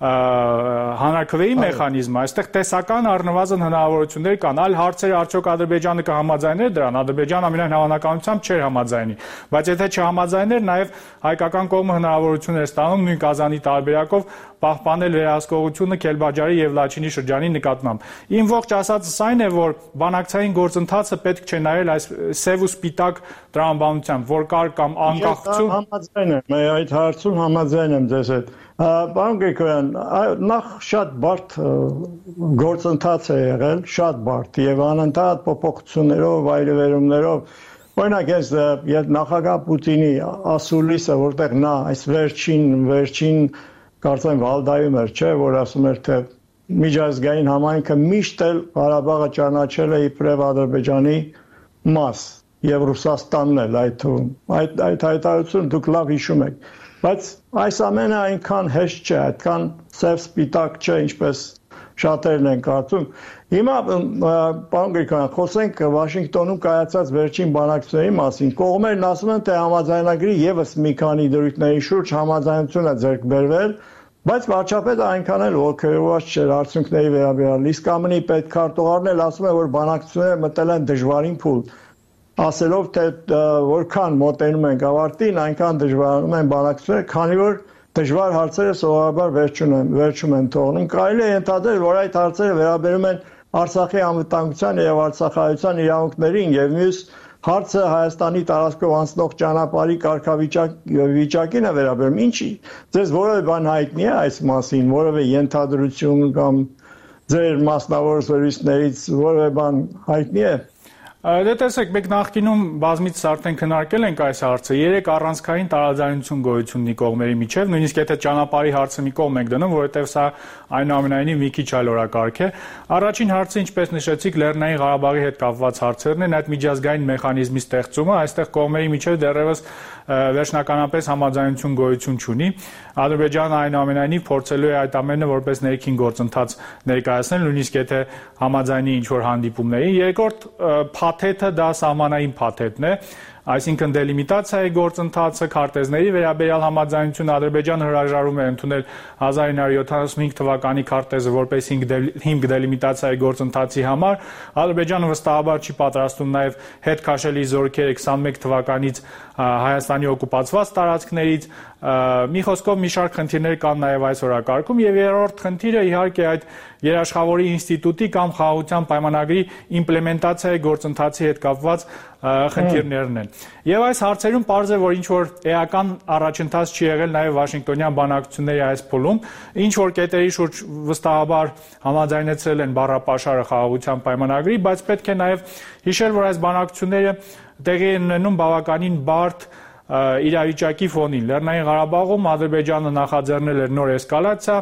S12: հանրաքվեի մեխանիզմը, այստեղ տեսական առնվազն հնարավորություններ կան։ Այլ հարցեր արդյոք Ադրբեջանը կհամաձայներ դրան, Ադրբեջանը ամենայն հավանականությամբ չէր համաձայնի, բայց եթե չհամաձայներ, նաև հայկական կողմը հնարավորություն էր ստանում նույն Կազանի տարբերակով պահպանել վերահսկողությունը Քելբաջարի եւ Լաչինի շրջանի նկատմամբ։ Իմ ողջ ասածս այն է, որ բանակցային գործընթացը պետք չէ նայել այս սև ու սպիտակ տրամաբանությամբ, որ կար կամ անկախություն։
S1: Համաձայն եմ, այդ հարցում համաձայն եմ ձեզ հետ։ Պարոն Գրիգորյան, նախ շատ բարդ գործընթաց է եղել, շատ բարդ եւ անընդհատ փոփոխություններով, վայրեվերումներով։ Օրինակ ես նախագահ Պուտինի ասուլիսը, որտեղ նա այս վերջին վերջին կարծեմ Վալդայում էր, չէ, որ ասում էր, թե միջազգային համայնքը միշտ էլ Ղարաբաղը ճանաչել է իբրև Ադրբեջանի մաս եւ Ռուսաստանն էլ այդ թվում։ Այդ այդ հայտարարությունը դուք լավ հիշում եք։ Բայց այս ամենը այնքան հեշտ չէ, այդքան սև սպիտակ չէ, ինչպես շատերն են կարծում։ Հիմա պարոն Գրիգորյան, խոսենք Վաշինգտոնում կայացած վերջին բանակցությունների մասին։ Կողմերն ասում են, թե համաձայնագրի եւս մի քանի դրույթների շուրջ համաձայնություն է ձեռք բերվել, բայց վարչապետը այնքան էլ ողջերված չէր արդյունքների վերաբերյալ։ Իսկ ԱՄՆ-ի պետքարտուղարն էլ ասում է, որ բանակցությունները մտել են դժվարին փուլ, ասելով, թե որքան մոտենում ենք ավարտին, այնքան դժվարանում են բանակցությունները, քանի որ դժվար հարցերը սովորաբար վերջում են թողնում։ Կարելի է ենթադրել, որ այդ հարցերը վերաբերում են Արցախի անվտանգության եւ արցախայցյան իրավունքներին եւ մյուս հարցը Հայաստանի տարածքով անցնող ճանապարհի կարգավիճակին է վերաբերում։ Ինչի՞ ձեզ որևէ բան հայտնի է այս մասին, որևէ ենթադրություն կամ ձեր մասնավոր զրույցներից որևէ բան հայտնի է։
S12: Դե տեսեք, մենք նախկինում բազմից արդեն քննարկել ենք այս հարցը։ Երեք առանցքային տարաձայնություն գոյություն ունի կողմերի միջև, նույնիսկ եթե ճանապարհի հարցը մի կողմ ենք դնում, որովհետև սա այնուամենայնիվ մի քիչ այլ օրակարգ է։ Առաջին հարցը, ինչպես նշեցիք, Լեռնային Ղարաբաղի հետ կապված հարցերն են, այդ միջազգային մեխանիզմի ստեղծումը, այստեղ կողմերի միջև դեռևս վերջնականապես համաձայնություն գոյություն չունի։ Ադրբեջանը այնուամենայնիվ փորձելու է այդ ամենը որպես ներքին գործընթաց ներկայացնել, նույնիսկ եթե համաձայնի ինչ-որ հանդիպումների։ Երկրորդ փաթեթը դա սահմանային փաթեթն է, այսինքն դելիմիտացիայի գործընթացը, քարտեզների վերաբերյալ համաձայնություն Ադրբեջանը հրաժարվում է ընդունել հազար ինը հարյուր յոթանասունհինգ թվականի քարտեզը որպես հիմք դելիմիտացիայի գործընթացի համար։ Ադրբեջանը վստահաբար չի պատրաստում նաև հետ քաշելի զորքերը քսանմեկ թվականից Հայաստանի օկուպացված տարածքներից, մի խոսքով մի շարք խնդիրներ կան նաև այս օրակարգում եւ երրորդ խնդիրը իհարկե այդ երաշխավորի ինստիտուտի կամ խաղաղության պայմանագրի իմպլեմենտացիայի գործընթացի հետ կապված խնդիրներն են։ Եվ այս հարցերում պարզ է, որ ինչ որ էական առաջընթաց չի եղել նաև Վաշինգտոնյան բանակցությունների այս փուլում, ինչ որ կետերի շուրջ վստահաբար համաձայնեցրել են բառապաշարը խաղաղության պայմանագրի, բայց պետք է նաև հիշել, որ այս բանակցությունները տեղի են ունենում բավականին բարդ իրավիճակի ֆոնին։ Լեռնային Ղարաբաղում Ադրբեջանը նախաձեռնել էր նոր էսկալացիա,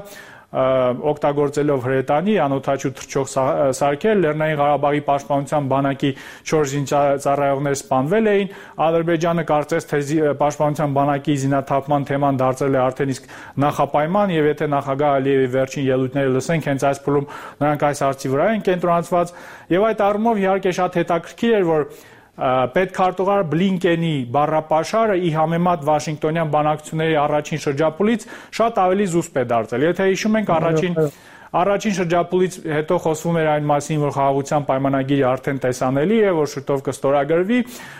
S12: օգտագործելով հրետանի, անօդաչու թռչող սարքեր, Լեռնային Ղարաբաղի պաշտպանության բանակի չորս զինծառայողներ սպանվել էին, Ադրբեջանը կարծես թե պաշտպանության բանակի զինաթափման թեման դարձել է արդեն իսկ նախապայման, եւ եթե նախագահ Ալիևի վերջին ելույթները լսենք, հենց այս փուլում նրանք այս հարցի վրա են կենտրոնացված, եւ այդ առումով իհարկե շատ հետաքրքիր էր, որ պետքարտուղար Բլինկենի բառապաշարը ի համեմատ Վաշինգտոնյան բանակցությունների առաջին շրջափուլից շատ ավելի զուսպ է դարձել։ Եթե հիշում ենք առաջին առաջին շրջափուլից հետո խոսվում էր այն մասին, որ խաղաղության պայմանագիրը արդեն տեսանելի է, որ շուտով կստորագրվի,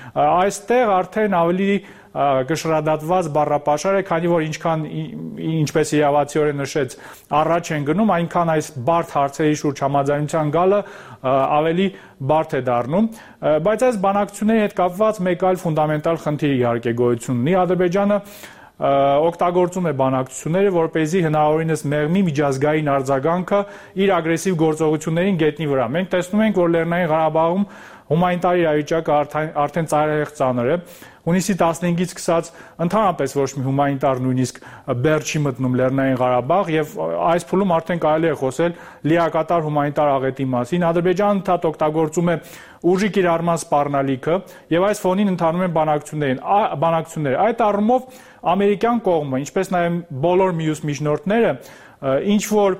S12: այստեղ արդեն ավելի կշռադատված բառապաշար է, քանի որ ինչքան ինչպես իրավացիորեն նշեց, առաջ են գնում, այնքան այս բարդ հարցերի շուրջ համաձայնության գալը ավելի բարդ է դառնում, բայց այս բանակցությունների հետ կապված մեկ այլ ֆունդամենտալ խնդիր իհարկե գոյություն ունի։ Ադրբեջանը օգտագործում է բանակցությունները, որպեսզի հնարավորինս մեղմի միջազգային արձագանքը իր ագրեսիվ գործողություններին գետնի վրա։ Մենք տեսնում ենք, որ Լեռնային Ղարաբաղում հումանիտար իրավիճակը արդեն ծայրահեղ ծանր է։ Հունիսի տասնհինգից սկսած ընդհանրապես ոչ մի հումանիտար նույնիսկ բեռ չի մտնում Լեռնային Ղարաբաղ եւ այս փուլում արդեն կարելի է խոսել լիակատար հումանիտար աղետի մասին։ Ադրբեջանը ընդհանուր օգտագործում է ուժի կիրառման սպառնալիքը եւ այս ֆոնին ընթանում են բանակցություններին, բանակցությունները։ Այդ առումով ամերիկյան կողմը, ինչպես նաեւ բոլոր մյուս միջնորդները, ինչ որ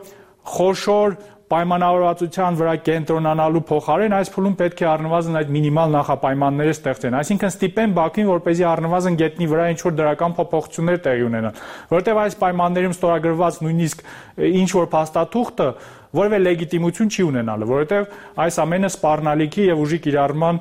S12: խոշոր պայմանավորվածության վրա կենտրոնանալու փոխարեն այս փուլում պետք է առնվազն այդ մինիմալ նախապայմանները ստեղծեն, այսինքն ստիպեն Բաքվին, որպեսզի առնվազն գետնի վրա ինչ որ դրական փոփոխություններ տեղի ունենան, որովհետև այս պայմաններում ստորագրված նույնիսկ ինչ որ փաստաթուղթը որևէ լեգիտիմություն չի ունենալու, որովհետև այս ամենը սպառնալիքի եւ ուժի կիրառման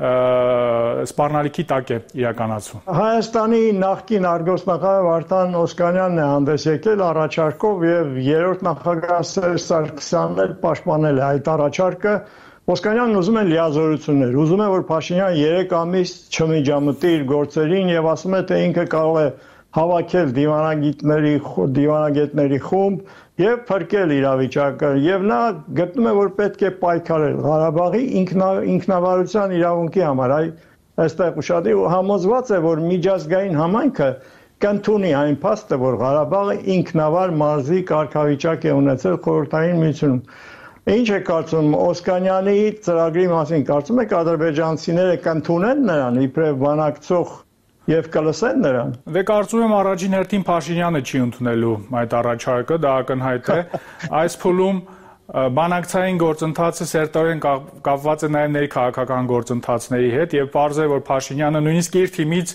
S12: սպառնալիքի տակ է իրականացվում։
S1: Հայաստանի նախկին արտգործնախարար Վարդան Օսկանյանն է հանդես եկել առաջարկով եւ երրորդ նախագահ Սերժ Սարգսյանն էլ պաշտպանել է այդ առաջարկը։ Օսկանյանն ուզում է լիազորություններ, ուզում է որ Փաշինյանը երեք ամիս չմիջամտի իր գործերին եւ ասում է թե ինքը կարող է հավաքել դիվանագետների դիվանագետների խումբ եւ փրկել իրավիճակը եւ նա գտնում է որ պետք է պայքարել Ղարաբաղի ինքնավարության իրավունքի համար։ Այ այստեղ ուշադրի համոզված է որ միջազգային համայնքը կընդունի այն փաստը որ Ղարաբաղը ինքնավար մարզի կարգավիճակ է ունեցել խորհրդային միությունում։ Ինչ է կարծում Օսկանյանի ծրագրի մասին, կարծում եք ադրբեջանցիները կընդունեն նրան իբրև բանակցող Եվ կլսեն նրան։
S12: Դե կարծում եմ առաջին հերթին Փաշինյանը չի ընդունելու այդ առաջարկը, դա ակնհայտ է։ Այս փուլում բանակցային գործընթացը սերտորեն կապված է նաև ներքաղաքական գործընթացների հետ եւ պարզ է որ Փաշինյանը նույնիսկ իր թիմից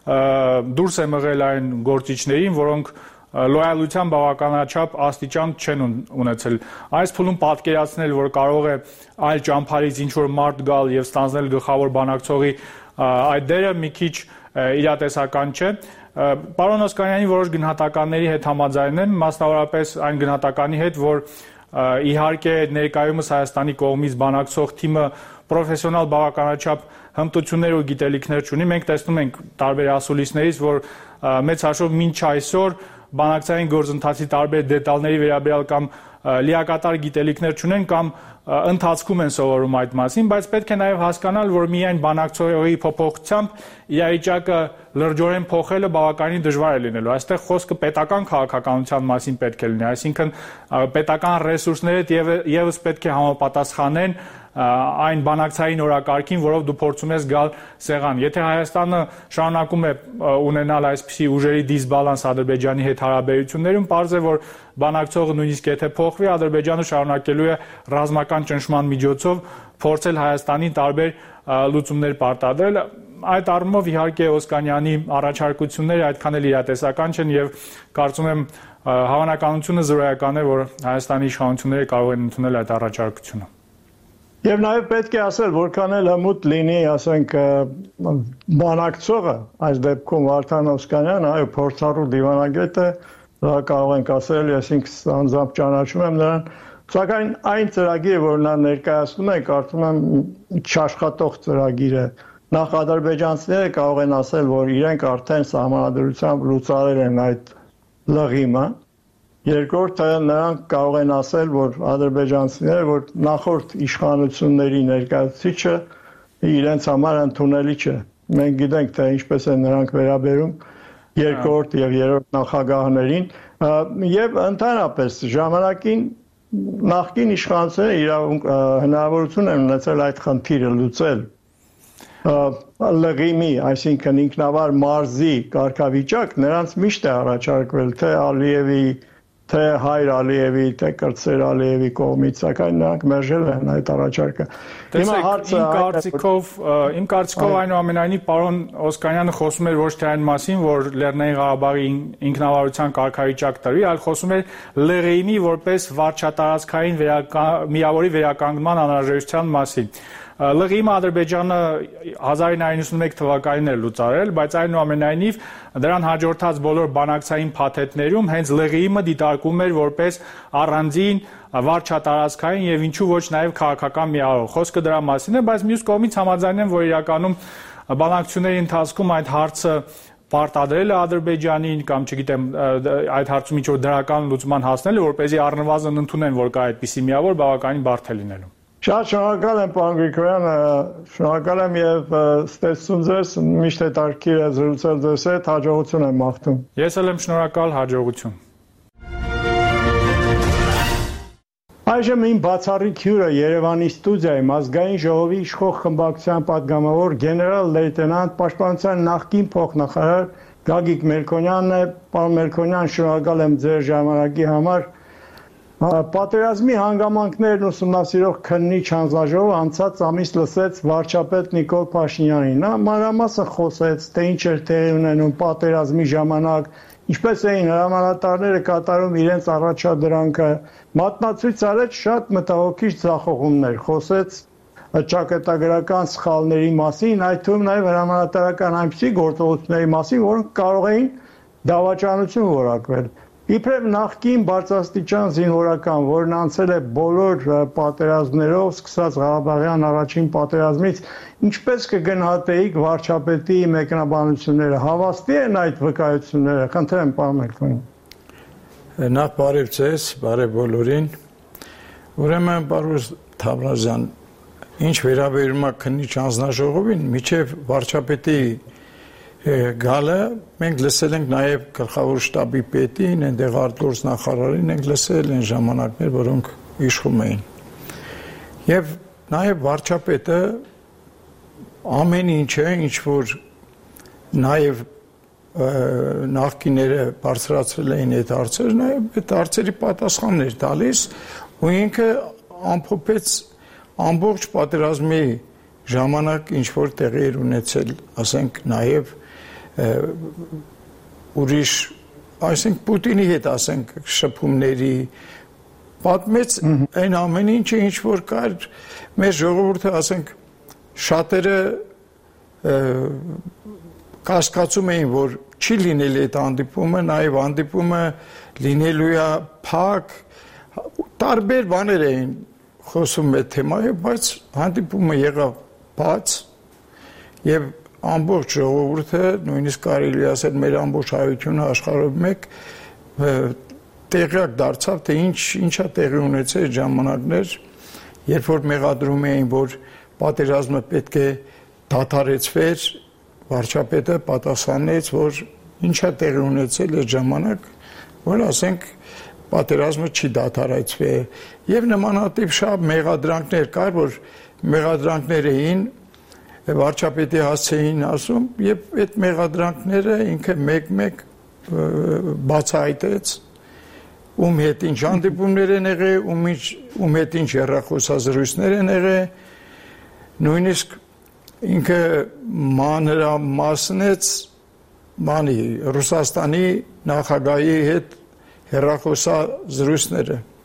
S12: դուրս է մղել այն գործիչներին, որոնք լոյալության բավականաչափ աստիճան չեն ունեցել։ Այս փուլում պատկերացնել, որ կարող է այլ ճամփարից ինչ որ մարդ գալ եւ ստանձնել գլխավոր բանակցողի այդ դերը մի քիչ իրատեսական չէ։ Պարոն Օսկանյանի որոշ գնահատականների հետ համաձայնեմ, մասնավորապես այն գնահատականի հետ, որ իհարկե ներկայումս Հայաստանի կողմից բանակցող թիմը պրոֆեսիոնալ բավականաչափ հմտություններ ու գիտելիքներ չունի։ Մենք տեսնում ենք տարբեր ասուլիսներից, որ մեծ հաշվով մինչ այսօր բանակցային գործընթացի տարբեր դետալների վերաբերյալ կամ լիակատար գիտելիքներ չունեն կամ ընթացքում են սովորում այդ մասին, բայց պետք է նաև հասկանալ, որ միայն բանակցողի փոփոխությամբ իրավիճակը լրջորեն փոխելը բավականին դժվար է լինելու։ Այստեղ խոսքը պետական քաղաքականության մասին պետք է լինի, այսինքն պետական ռեսուրսները եւս պետք է համապատասխանեն այն բանակցային օրակարգին, որով դու փորձում ես գալ սեղան։ Եթե Հայաստանը շարունակում է ունենալ այսպիսի ուժերի դիսբալանս Ադրբեջանի հետ հարաբերություններում, պարզ է, որ բանակցողը նույնիսկ եթե փոխվի, Ադրբեջանը շարունակելու է ռազմական ճնշման միջոցով փորձել Հայաստանին տարբեր լուծումներ պարտադրել։ Այդ առումով իհարկե Օսկանյանի առաջարկությունները այդքան էլ իրատեսական չեն եւ կարծում եմ հավանականությունը զրոյական է, որ Հայաստանի իշխանությունները կարող են ընդունել այդ առաջարկությունը։
S1: Եվ նաև պետք է ասել, որքան էլ հմուտ լինի, ասենք, բանակցողը, այս դեպքում Վարդան Օսկանյանը, այո, փորձառու դիվանագետ է, դա կարող ենք ասել, ես ինքս անձամբ ճանաչում եմ նրան, սակայն այն ծրագիրը, որ նա ներկայացնում է, կարծում եմ չաշխատող ծրագիր է։ Նախ ադրբեջանցիները կարող են ասել, որ իրենք արդեն սահմանադրությամբ լուծարել են այդ լղիմը։ Երկրորդը նրանք կարող են ասել, որ ադրբեջանցիները, որ նախորդ իշխանությունների ներկայացուցիչը իրենց համար ընդունելի չէ։ Մենք գիտենք, թե ինչպես են նրանք վերաբերում երկրորդ եւ երրորդ նախագահներին, եւ ընդհանրապես ժամանակին նախկին իշխանությունները իրավունք հնարավորություն են ունեցել այդ խնդիրը լուծել։ Լղիմի, այսինքն ինքնավար մարզի կարգավիճակ նրանց միշտ է առաջարկվել, թե Ալիևի թե Հայր Ալիևի, թե Կրտսեր Ալիևի կողմից, սակայն նրանք մերժել են այդ առաջարկը։
S12: Հիմա հարցը իմ կարծիքով, իմ կարծիքով այնուամենայնիվ պարոն Օսկանյանը խոսում էր ոչ թե այն մասին, որ Լեռնային Ղարաբաղի ինքնավարության կարգավիճակ տրվի, այլ խոսում էր Լղիմի որպես վարչատարածքային միավորի վերականգնման անհրաժեշտության մասին։ Լղիմը Ադրբեջանը հազար ինը հարյուր հիսունմեկ թվականին էր լուծարել, բայց այնուամենայնիվ դրան հաջորդած բոլոր բանակցային փաթեթներում հենց Լղիմը դիտարկում էր որպես առանձին վարչատարածքային եւ ինչու ոչ նաեւ քաղաքական միավոր։ Խոսքը դրա մասին է, բայց մյուս կողմից համաձայն եմ, որ իրականում բանակցությունների ընթացքում այդ հարցը պարտադրել է Ադրբեջանին կամ չգիտեմ այդ հարցում ինչ-որ դրական լուծման հասնելը, որպեսզի առնվազն ընդունեն, որ կա այդպիսի միավոր, բավականին բարդ է լինելու։
S1: Շատ շնորհակալ եմ, պարոն Գրիգորյան, շնորհակալ եմ եւ ստեցում ձեզ, միշտ հետաքրքիր է զրուցել ձեզ հետ, հաջողություն եմ մաղթում։
S12: Ես էլ եմ շնորհակալ, հաջողություն։
S1: Այժմ իմ բացառիկ հյուրը Երևանի ստուդիայում ազգային ժողովի իշխող խմբակցության պատգամավոր գեներալ լեյտենանտ պաշտպանության նախկին փոխնախարար Գագիկ Մելքոնյանն է։ Պարոն Մելքոնյան, շնորհակալ եմ ձեր ժամանակի համար։ Պատերազմի հանգամանքներն ուսումնասիրող քննիչ հանձնաժողովը անցած ամիս լսեց վարչապետ Նիկոլ Փաշինյանին։ Նա մանրամասն խոսեց, թե ինչ էր տեղի ունենում պատերազմի ժամանակ, ինչպես էին հրամանատարները կատարում իրենց առաջադրանքը, մատնացույց արեց շատ մտահոգիչ ձախողումներ, խոսեց ճակատագրական սխալների մասին, այդ թվում նաև հրամանատարական այնպիսի գործողությունների մասին, որոնք կարող էին դավաճանություն որակվել։ Իբրև նախկին բարձրաստիճան զինվորական, որն անցել է բոլոր պատերազմներով, սկսած Ղարաբաղյան առաջին պատերազմից, ինչպես կգնահատեիք վարչապետի մեկնաբանությունները, հավաստի են այդ վկայությունները, խնդրեմ, պարոն Մելքոնյան։
S13: Նախ բարև ձեզ, բարև բոլորին։ Ուրեմն, պարոն Թամրազյան, ինչ վերաբերում է քննիչ հանձնաժողովին, միջև վարչապետի գալը մենք լսել ենք նաև գլխավոր շտաբի պետին, այնտեղ արտգործնախարարին ենք լսել այն ժամանակներ, որոնք իշխում էին։ Եվ նաև վարչապետը ամեն ինչը, ինչ որ նաև նախկիները բարձրացրել էին այդ հարցերը, նաև այդ հարցերի պատասխաններ տալիս ու ինքը ամփոփեց ամբողջ պատերազմի ժամանակ ինչ որ տեղի էր ունեցել, ասենք նաև ուրիշ, այսինքն Պուտինի հետ ասենք շփումների պատմեց այն ամեն ինչը ինչ որ կար մեր ժողովուրդը ասենք շատերը կասկածում էին որ չի լինել այդ հանդիպումը, նաև հանդիպումը լինելու է փակ, տարբեր բաներ էին խոսում այդ թեմայով, բայց հանդիպումը եղավ բաց եւ ամբողջ ժողովուրդը, նույնիսկ կարելի ասել մեր ամբողջ հայությունը աշխարհով մեկ տեղյակ դարձավ, թե ինչ ինչա տեղի ունեցել ժամանակներ, երբ որ մեղադրում էին, որ պատերազմը պետք է դադարեցվեր, վարչապետը պատասխանեց, որ ինչա տեղի ունեցել այդ ժամանակ, որ ասենք պատերազմը չի դադարեցվել, եւ նմանատիպ շատ մեղադրանքներ կար, որ մեղադրանքներ էին վարչապետի հասցեին ասում եւ այդ մեղադրանքները ինքը մեկ-մեկ բացահայտեց ում հետ ինչ հանդիպումներ են եղել, ում ինչ ում հետ ինչ հեռախոսազրույցներ են եղել, նույնիսկ ինքը մանրամասնեց մանի Ռուսաստանի նախագահի հետ հեռախոսազրույցները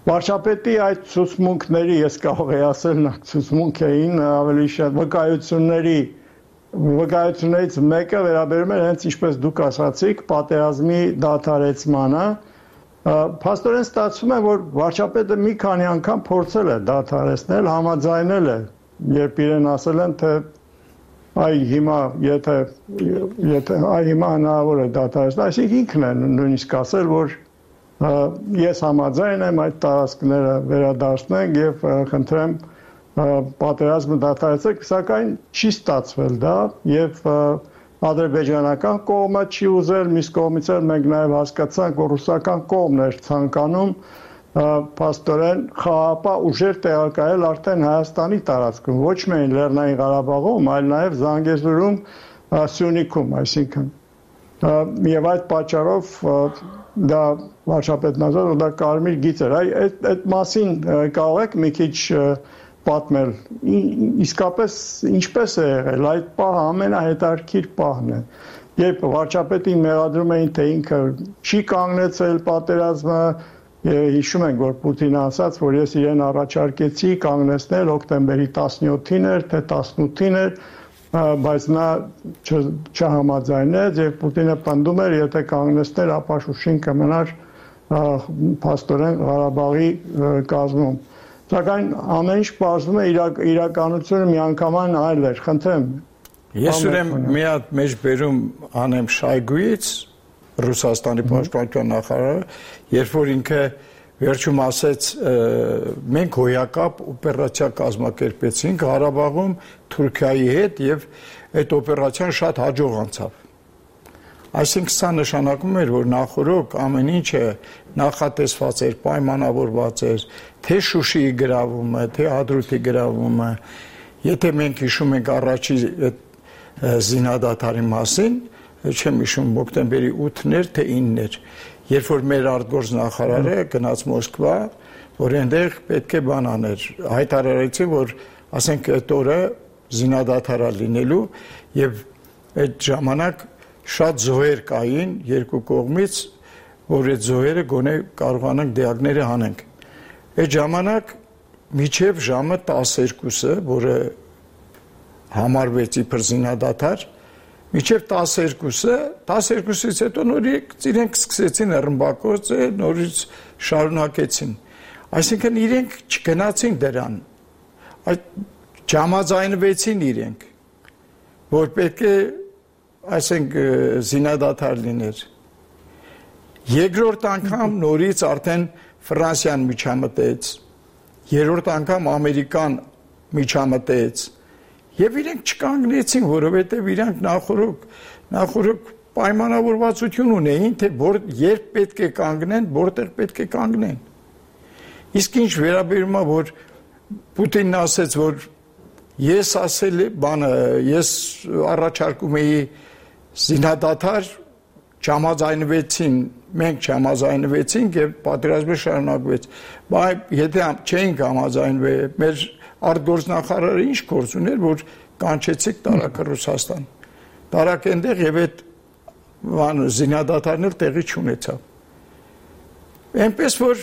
S1: Վարչապետի այդ ցուցմունքների, ես կարող եմ ասել, ցուցմունք էին ավելի շատ վկայությունների վկայություններից մեկը վերաբերում է հենց ինչպես դուք ասացիք, պատերազմի դադարեցմանը։ Փաստորեն ստացվում է, որ վարչապետը մի քանի անգամ փորձել է դադարեցնել, համաձայնել է, երբ իրեն ասել են, թե այ հիմա եթե եթե այ հիմա հնարավոր է դադարեցնել, այսինքն ինքն է նույնիսկ ասել, որ ես համաձայն եմ այդ տարածքները վերադարձնենք եւ խնդրեմ պատերազմը դադարեցնել, սակայն չի ստացվել դա եւ ադրբեջանական կողմը չի ուզել, մյուս կողմից էլ մենք նաեւ հասկացանք, որ ռուսական կողմն էր ցանկանում փաստորեն խաղապահ ուժեր տեղակայել արդեն Հայաստանի տարածքում, ոչ միայն Լեռնային Ղարաբաղում, այլ նաեւ Զանգեզուրում, Սյունիքում, այսինքն եւ այդ պատճառով դա վարչապետն ասել, որ դա կարմիր գիծ էր։ Այդ այդ մասին կարող եք մի քիչ պատմել, իսկապես ինչպես է եղել, այդ պահը ամենահետաքրքիր պահն է, երբ վարչապետին մեղադրում էին, թե ինքը չի կանգնեցել պատերազմը, հիշում ենք, որ Պուտինը ասաց, որ ես իրեն առաջարկեցի կանգնեցնել հոկտեմբերի տասնյոթին էր, թե տասնութին էր, բայց նա չհամաձայնեց եւ Պուտինը պնդում էր, եթե կանգնեցներ, ապա Շուշին կմնար փաստորեն Ղարաբաղի կազմում։ Սակայն ամեն ինչ պարզվում է իրականությունը միանգամայն այլ էր, խնդրեմ։
S13: Ես ուրեմն մի հատ մեջբերում անեմ Շայգուից, Ռուսաստանի պաշտպանության նախարարը, երբ որ ինքը վերջում ասեց մենք հոյակապ օպերացիա կազմակերպեցինք Ղարաբաղում Թուրքիայի հետ եւ այդ օպերացիան շատ հաջող անցավ։ Այսինքն սա նշանակում էր, որ նախորոք ամեն ինչը նախատեսված էր, պայմանավորված էր, թե Շուշիի գրավումը, թե Հադրութի գրավումը, եթե մենք հիշում ենք առաջի զինադադարի մասին, չեմ հիշում հոկտեմբերի ութն էր, թե ինն էր, երբ որ մեր արտգործնախարարը գնաց Մոսկվա, որ այնտեղ պետք է բան աներ, հայտարարեցին, որ ասենք այդ օրը զինադադար լինելու եւ այդ ժամանակ շատ զոհեր կային երկու կողմից, որ այդ զոհերը գոնե կարողանանք դիակները հանենք։ Այդ ժամանակ միջև ժամը տասներկուսը, որը համարվեց իբր զինադադար, միջև տասներկուսը, տասներկուսից հետո նորից իրենք սկսեցին ռմբակոծը, նորից շարունակեցին։ Այսինքն իրենք չգնացին դրան, այդ չհամաձայնվեցին իրենք, որ պետք է այսինք զինադադար լիներ։ Երկրորդ անգամ նորից արդեն Ֆրանսիան միջամտեց, երրորդ անգամ Ամերիկան միջամտեց, եւ իրենք չկանգնեցին, որովհետեւ իրանք նախորոք նախորոք պայմանավորվածություն ունեին, թե որ երբ պետք է կանգնեն, որտեղ պետք է կանգնեն։ Իսկ ինչ վերաբերում է, որ Պուտինն ասեց, որ ես ասել բանը, ես առաջարկում էի զինադադար, չհամաձայնվեցին, մենք չհամաձայնվեցինք եւ պատերազմը շարունակվեց։ Բայց եթե չէինք համաձայնվել, մեր արտգործնախարարը ինչ գործ ուներ, որ կանչեցիք տարածքը Ռուսաստան։ Տարածք այնտեղ եւ այդ բան զինադադարն էլ տեղի չունեցավ։ Այնպես որ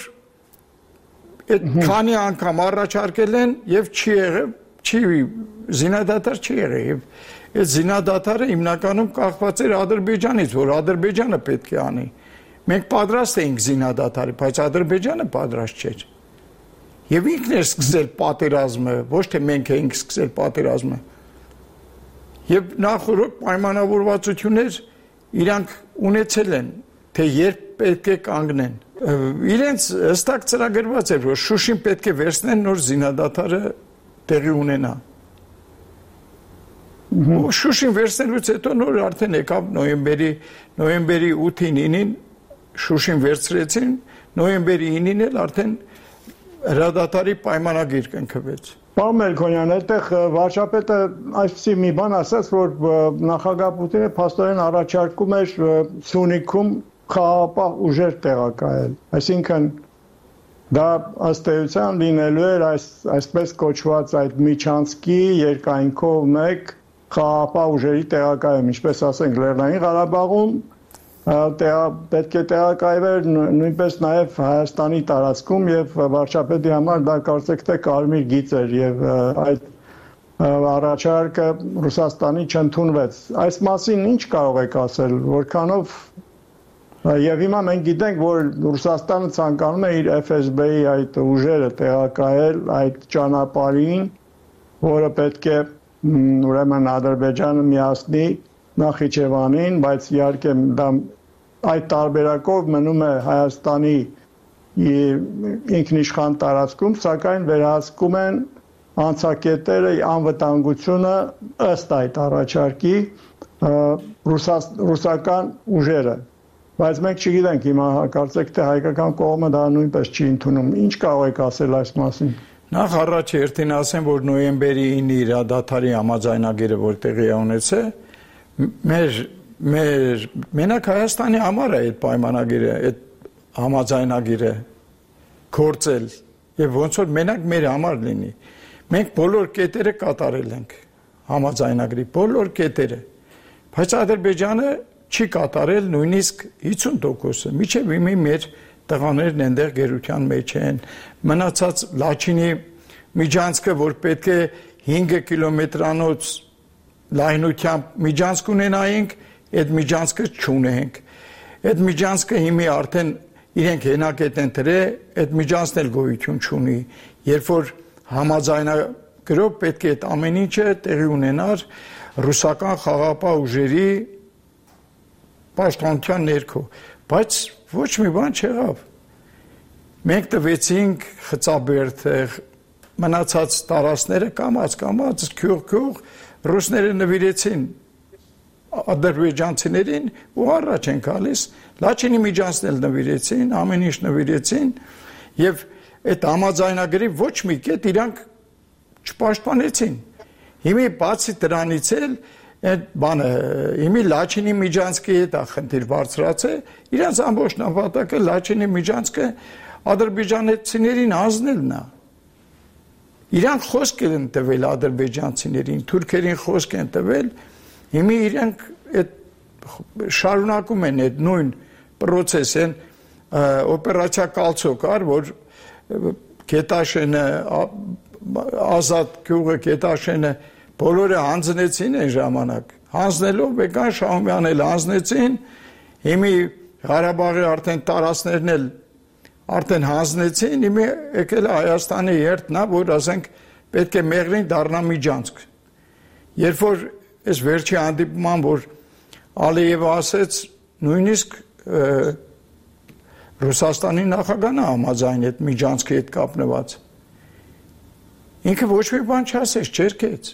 S13: այդ քանի անգամ առաջարկել են եւ չի եղել, չի զինադադար չի եղել եւ այդ զինադադարը հիմնականում կախված էր Ադրբեջանից, որ Ադրբեջանը պետք է անի։ Մենք պատրաստ էինք զինադադարի, բայց Ադրբեջանը պատրաստ չէր։ Եվ ինքն էր սկսել պատերազմը, ոչ թե մենք էինք սկսել պատերազմը։ Եվ նախորդ պայմանավորվածություններ իրանք ունեցել են, թե երբ պետք է կանգնեն։ Իրենց հստակ ծրագրված էր, որ Շուշին պետք է վերցնեն, նոր զինադադարը տեղի ունենա։ Շուշին վերցնելուց հետո նոր արդեն եկավ նոյեմբերի նոյեմբերի ութին ինին Շուշին վերցրեցին, նոյեմբերի ինին էլ արդեն հրադադարի պայմանագիր կնքվեց։
S1: Պարոն Մելքոնյան, այդտեղ վարչապետը այսպիսի մի բան ասաց, որ նախագահ Պուտինը փաստորեն առաջարկում էր Սյունիքում խաղապահ ուժեր տեղակայել։ Այսինքն դա ըստ էության լինելու էր այս այսպես կոչված այդ Միչանսկի երկայնքով մեկ խաղապահ ուժերի տեղակայում, ինչպես ասենք Լեռնային Ղարաբաղում պետք է տեղակայվեր նույնպես նաև Հայաստանի տարածքում եւ վարչապետի համար դա կարծեք թե կարմիր գիծ էր եւ այդ առաջարկը Ռուսաստանի չընդունվեց։ Այս մասին ինչ կարող եք ասել, որքանով եւ հիմա մենք գիտենք, որ Ռուսաստանը ցանկանում է իր F S B-ի այդ ուժերը տեղակայել այդ ճանապարհին, որը պետք է ուրեմն Ադրբեջանը միացնի Նախիջևանին, բայց իհարկե դա այդ տարբերակով մնում է Հայաստանի ինքնիշխան տարածքում, սակայն վերահսկում են անցակետերը անվտանգությունը ըստ այդ առաջարկի ռուսական ուժերը։ Բայց մենք չգիտենք հիմա կարծեք թե հայկական կողմը դա նույնպես չի ընդունում։ Ինչ կարող եք ասել այս մասին։
S13: Նախ առաջ երթին ասեմ, որ նոյեմբերի ինը իրադադարի համաձայնագիրը որ տեղի է ունեցել, մեր մեր մենակ Հայաստանի համար է այդ պայմանագիրը, այդ համաձայնագիրը կորցել եւ ոնց որ մենակ մեր համար լինի։ Մենք բոլոր կետերը կատարել ենք համաձայնագրի, բոլոր կետերը։ Բայց Ադրբեջանը չի կատարել նույնիսկ հիսուն տոկոսը, միջև իմի մեր տղաներն այնտեղ գերության մեջ են, մնացած Լաչինի միջանցքը, որ պետք է հինգ կիլոմետրանոց լայնությամբ միջանցք ունենայինք, այդ միջանցքը չունենք, այդ միջանցքը հիմի արդեն իրենք հենակետ են դրել, այդ միջանցն էլ գոյություն չունի, երբ որ համաձայնագրով պետք է այդ ամեն ինչը տեղի ունենար ռուսական խաղաղապահ ուժերի պաշտպանության ներքո, բայց ոչ մի բան չեղավ։ Մենք տվեցինք Խծաբերդը, մնացած տարածքները կամաց կամաց քյուղ-քյուղ ռուսները նվիրեցին ադրբեջանցիներին ու առաջ են գալիս, Լաչինի միջանցն էլ նվիրեցին, ամեն ինչ նվիրեցին եւ այդ համաձայնագրի ոչ մի կետ իրանք չպաշտպանեցին։ Հիմի բացի դրանից էլ այդ բանը հիմի Լաչինի միջանցքի հետ է խնդիր բարձրացել, իրանց ամբողջ նպատակը Լաչինի միջանցքը ադրբեջանցիներին հանձնելն է։ Իրանք խոսք են տվել ադրբեջանցիներին, թուրքերին խոսք են տվել, հիմի իրանք այդ շարունակում են այդ նույն process-ն օպերացիա Կալցո կար, որ Գետաշենը ազատ գյուղը Գետաշենը բոլորը հանձնեցին այն ժամանակ, հանձնելով Բեկան Շահումյանն էլ հանձնեցին, հիմի Ղարաբաղի արդեն տարածքներն էլ արդեն հանձնեցին, հիմի եկել է Հայաստանի երթն է, որ ասենք պետք է Մեղրին դառնա միջանցք։ Երբ որ այս վերջի հանդիպման, որ Ալիևը ասեց, նույնիսկ Ռուսաստանի նախագահն է համաձայն այդ միջանցքի հետ կապնված։ Ինքը ոչ մի բան չասեց, չերկեց։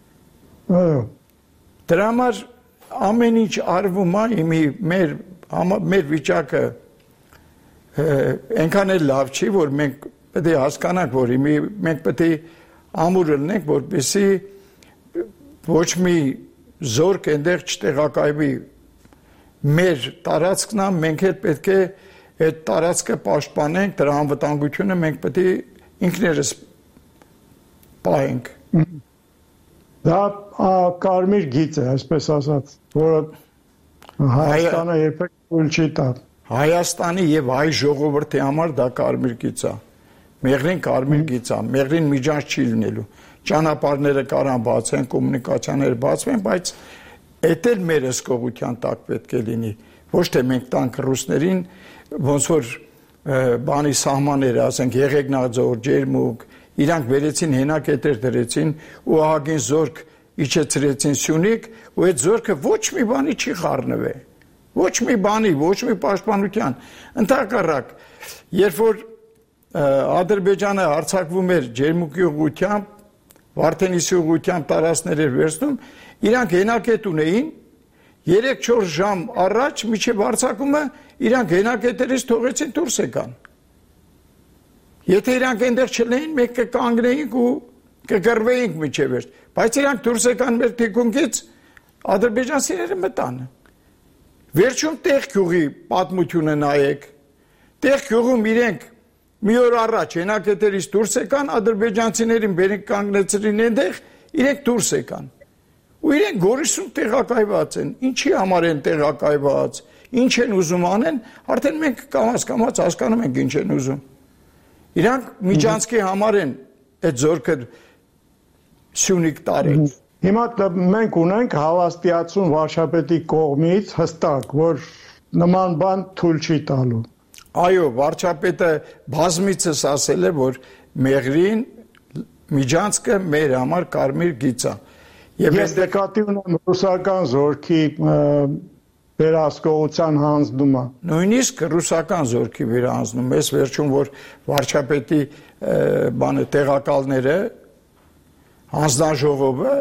S13: Դրա համար ամեն ինչ արվում է, հիմի մեր մեր վիճակը այնքան էլ լավ չի, որ մենք պետք է հասկանանք, որ հիմի մենք պետք է ամուր լինենք, որպեսզի ոչ մի զորք այնտեղ չտեղակայվի մեր տարածքն է, մենք էլ պետք է այդ տարածքը պաշտպանենք, դրա անվտանգությունը մենք պետք է ինքներս պահենք։
S1: Դա կարմիր գիծ է, այսպես ասած, որը Հայաստանը երբեք թույլ չի տա։
S13: Հայաստանի եւ հայ ժողովրդի համար դա կարմիր գիծ է։ Մեղրին կարմիր գիծ է, Մեղրին միջանց չի լինելու։ Ճանապարհները կարան բացեն, կոմունիկացիաները բացվեն, բայց էդ էլ մեր հսկողության տակ պետք է լինի։ Ոչ թե մենք տանք ռուսներին, ոնց որ բանի սահմանները, ասենք Եղեգնաձոր, Ջերմուկ, իրանք վերեցին հենակետեր դրեցին ու ահագին զորք իջեցրեցին Սյունիք, ու այդ զորքը ոչ մի բանի չի խառնվել։ Ոչ մի բանի, ոչ մի պաշտպանության։ Ընդհակառակ, երբ որ Ադրբեջանը հարձակվում էր Ջերմուկի ուղղությամբ, Վարդենիսի ուղղությամբ տարածքներ էր վերցնում, իրանք հենակետ ունեին, երեք-չորս ժամ առաջ միջև հարձակումը իրանք հենակետերից թողեցին դուրս եկան։ Եթե իրանք այնտեղ չլեին, մենք կկանգնեինք ու կգրվեինք միջև էր, բայց իրանք դուրս եկան մեր թիկունքից, ադրբեջանցիները մտան։ Վերջում տեղ գյուղի պատմությունը նայեք, տեղ գյուղում իրենք մի օր առաջ հենակետերից դուրս եկան, ադրբեջանցիներին բերենք կանգնեցրին այնտեղ, իրենք դուրս եկան։ Ու իրենք Գորիսում տեղակայված են, ինչի համար են տեղակայված, ինչ են ուզում անեն, արդեն մենք կամաց-կամաց հասկանում ենք ինչ են ուզում։ Իրանք միջանցքի համար են այդ զորքը Սյունիք տարել։
S1: Հիմա մենք ունենք հավաստիացում վարչապետի կողմից հստակ, որ նման բան թույլ չի տալու։
S13: Այո, վարչապետը բազմիցս ասել է, որ Մեղրին միջանցքը մեր համար կարմիր գիծ է։ Եվ
S1: ես նկատի ունեմ ռուսական զորքի վերահսկողության հանձնումը։
S13: Նույնիսկ ռուսական զորքի վերահսկում, ես վերջում որ վարչապետի բանը տեղակալները հանձնաժողովը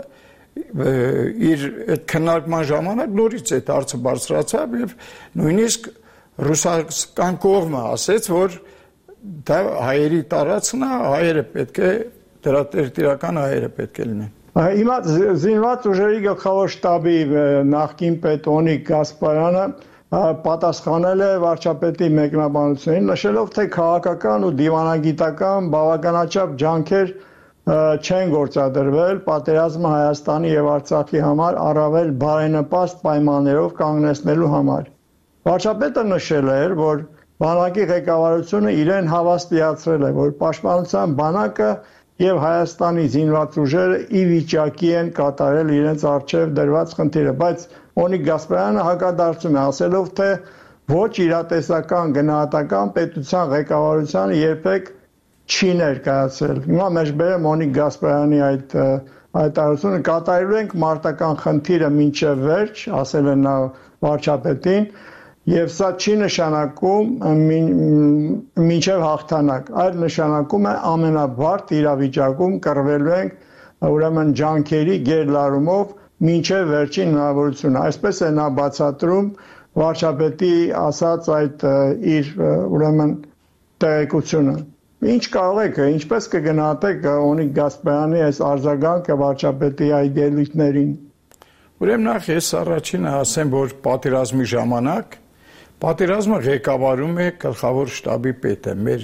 S13: իր այդ քննարկման ժամանակ նորից այդ հարցը բարձրացավ եւ նույնիսկ ռուսական կողմը ասեց, որ դա հայերի տարածքն է, հայերը պետք է դրա տերտիրական հայերը պետք է լինեն։
S1: Հիմա զինված ուժերի գլխավոր շտաբի նախկին պետ Օնիկ Գասպարյանը պատասխանել է վարչապետի մեկնաբանությունին, նշելով, թե քաղաքական ու դիվանագիտական բավականաչափ ջանքեր չեն գործադրվել պատերազմը Հայաստանի եւ Արցախի համար առավել բարենպաստ պայմաններով կանգնեցնելու համար։ Վարչապետը նշել էր, որ բանակի ղեկավարությունը իրեն հավաստիացրել է, որ պաշտպանության բանակը եւ Հայաստանի զինված ուժերը ի վիճակի են կատարել իրենց առջև դրված խնդիրը, բայց Օնիկ Գասպարյանը հակադարձում է, ասելով, թե ոչ իրատեսական գնահատական պետության ղեկավարությանը երբեք չի ներկայացել։ Հիմա մեջբերեմ Օնիկ Գասպարյանի այդ հայտարարությունը, կատարելու ենք մարտական խնդիրը մինչև վերջ, ասել է նա վարչապետին, եւ սա չի նշանակում մինչև հաղթանակ, այլ նշանակում է ամենաբարդ իրավիճակում կռվելու ենք ուրեմն ջանքերի գերլարումով մինչև վերջին հնարավորությունը։ Այսպես է նա բացատրում վարչապետի ասած այդ իր ուրեմն տեղեկությունը։ Ինչ կարող եք, ինչպես կգնահատեք Օնիկ Գասպարյանի այս արձագանքը վարչապետի այդ ելույթներին։
S13: Ուրեմն նախ ես առաջինը ասեմ, որ պատերազմի ժամանակ պատերազմը ղեկավարում է գլխավոր շտաբի պետը, մեր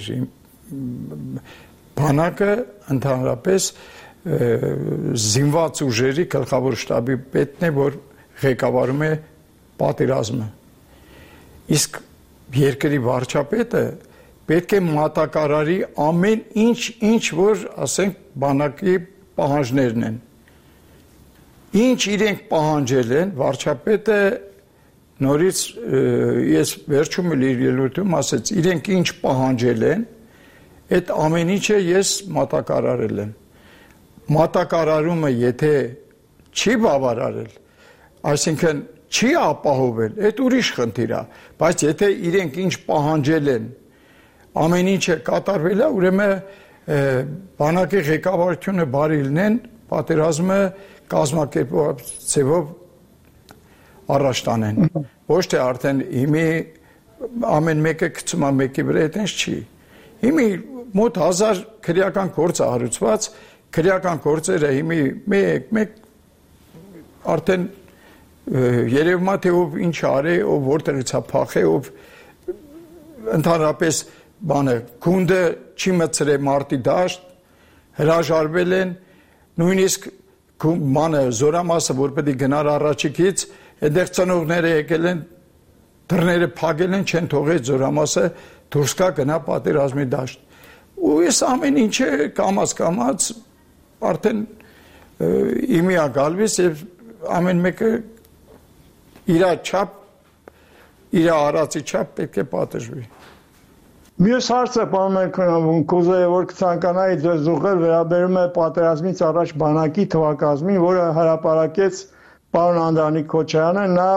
S13: բանակը ընդհանրապես զինված ուժերի գլխավոր շտաբի պետն է, որ ղեկավարում է պատերազմը։ Իսկ երկրի վարչապետը պետք է մատակարարի ամեն ինչ, ինչ որ, ասենք, բանակի պահանջներն են։ Ինչ իրենք պահանջել են, վարչապետը նորից ես վերջում էլ իր ելույթում ասեց, իրենք ինչ պահանջել են, այդ ամեն ինչը ես մատակարարել եմ։ Մատակարարումը եթե չի բավարարել, այսինքն չի ապահովել, այդ ուրիշ խնդիր է, բայց եթե իրենք ինչ պահանջել են, ամեն ինչը կատարվել է, ուրեմն բանակի ղեկավարությունը բարի լինեն, պատերազմը կազմակերպող ձևով առաջ տանեն։ Ոչ թե արդեն հիմի ամեն մեկը գցում է մեկի վրա, այդպես չի։ Հիմի մոտ հազար քրեական գործ է հարուցված, քրեական գործերը հիմի մեկ-մեկ արդեն երևում է թե ով ինչ արի, ով որտեղից է փախե, ով ընդհանրապես բանը գունդը չի մցրել մարտի դաշտ, հրաժարվել են, նույնիսկ բանը զորամասը, որ պետք է գնար առաջիկից, այդտեղ ծնողները եկել են, դռները փակել են, չեն թողել զորամասը դուրս գա գնա պատերազմի դաշտ։ Ու ես ամեն ինչը կամաց-կամաց արդեն իմիա գալվից եւ ամեն մեկը իր չափ, իր արածի չափ պետք է պատժվի։
S1: Մյուս հարցը, պարոն Մերկոնյան, կուզեի, որ կցանկանայի ձեզ ուղղել, վերաբերում է պատերազմից առաջ բանակի թվակազմին, որը հրապարակեց պարոն Անդրանիկ Քոչարյանը, նա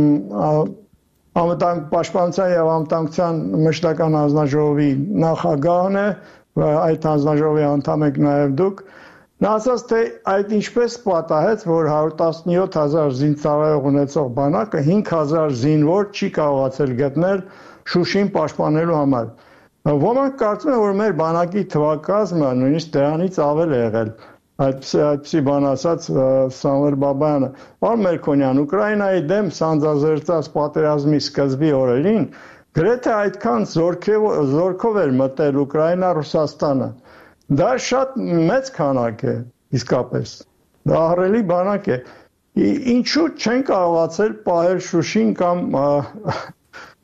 S1: պաշտպանության եւ անվտանգության մշտական հանձնաժողովի նախագահն է, այդ հանձնաժողովի անդամ եք նաեւ դուք։ Նա ասաց, թե այդ ինչպես պատահեց, որ հարյուր տասնյոթ հազար զինծառայող ունեցող բանակը հինգ հազար զինվոր չի կարողացել գտնել Շուշին պաշտպանելու համար։ Ոմանք կարծում են, որ մեր բանակի թվակազմը նույնիսկ դրանից ավել է եղել, այդպիսի բան ասաց Սամվել Բաբայանը։ Պարոն Մերկոնյան, Ուկրաինայի դեմ սանձազերծած պատերազմի սկզբի օրերին գրեթե այդքան զորքով էր մտել Ուկրաինա Ռուսաստանը։ Դա շատ մեծ քանակ է, իսկապես։ Դա ահռելի բանակ է։ Ինչու չեն կարողացել պահել Շուշին կամ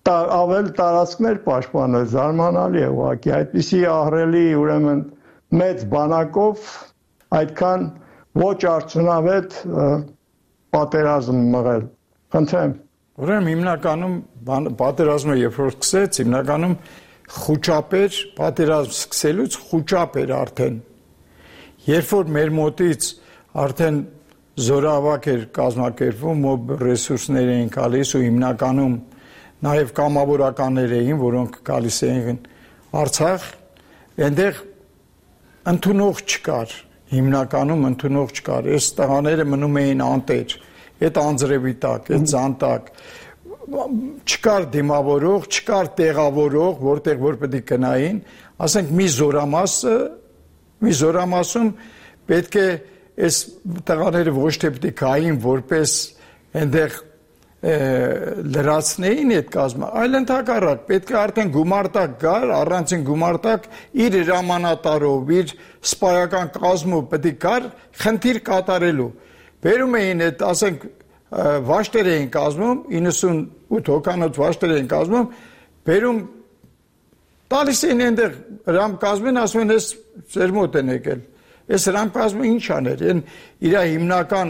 S1: ավել տարածքներ պաշտպանել, զարմանալի է ուղղակի, այդպիսի ահռելի ուրեմն մեծ բանակով այդքան ոչ արդյունավետ պատերազմ մղել։ Խնդրեմ։
S13: Ուրեմն հիմնականում պատերազմը երբ որ սկսեց, հիմնականում խոճապեր պատերազմ սկսելուց խոճապեր արդեն։ Երբ որ մեր մոտից արդեն զորավարք էր կազմակերպվում, մոբ ռեսուրսներ էին գալիս ու հիմնականում նաև կամավորականներ էին, որոնք գալիս էին Արցախ, այնտեղ ընդունող չկար, հիմնականում ընդունող չկար, այս տղաները մնում էին անտեր, այդ անձրևի տակ, այդ զանտակ, չկար դիմավորող, չկար տեղավորող, որտեղ որ պետք է գնային, ասենք մի զորամասը, մի զորամասում պետք է այս տղաները ոչ թե պետք է գային որպես այնտեղ լրացնեին այդ կազմը, այլ ընդհակառակ պետք է արդեն գումարտակ գար, առանցին գումարտակ իր հրամանատարով, իր սպայական կազմով պետք է գար խնդիր կատարելու։ Բերում էին այդ, ասենք, վաշտեր էին կազմում, իննսունութ հոգանոց վաշտեր էին կազմում, բերում տալիս էին այնտեղ հրամ կազմին, ասում են, ես ձեր մոտ են եկել։ Այս հրամ կազմը ինչ աներ, իր հիմնական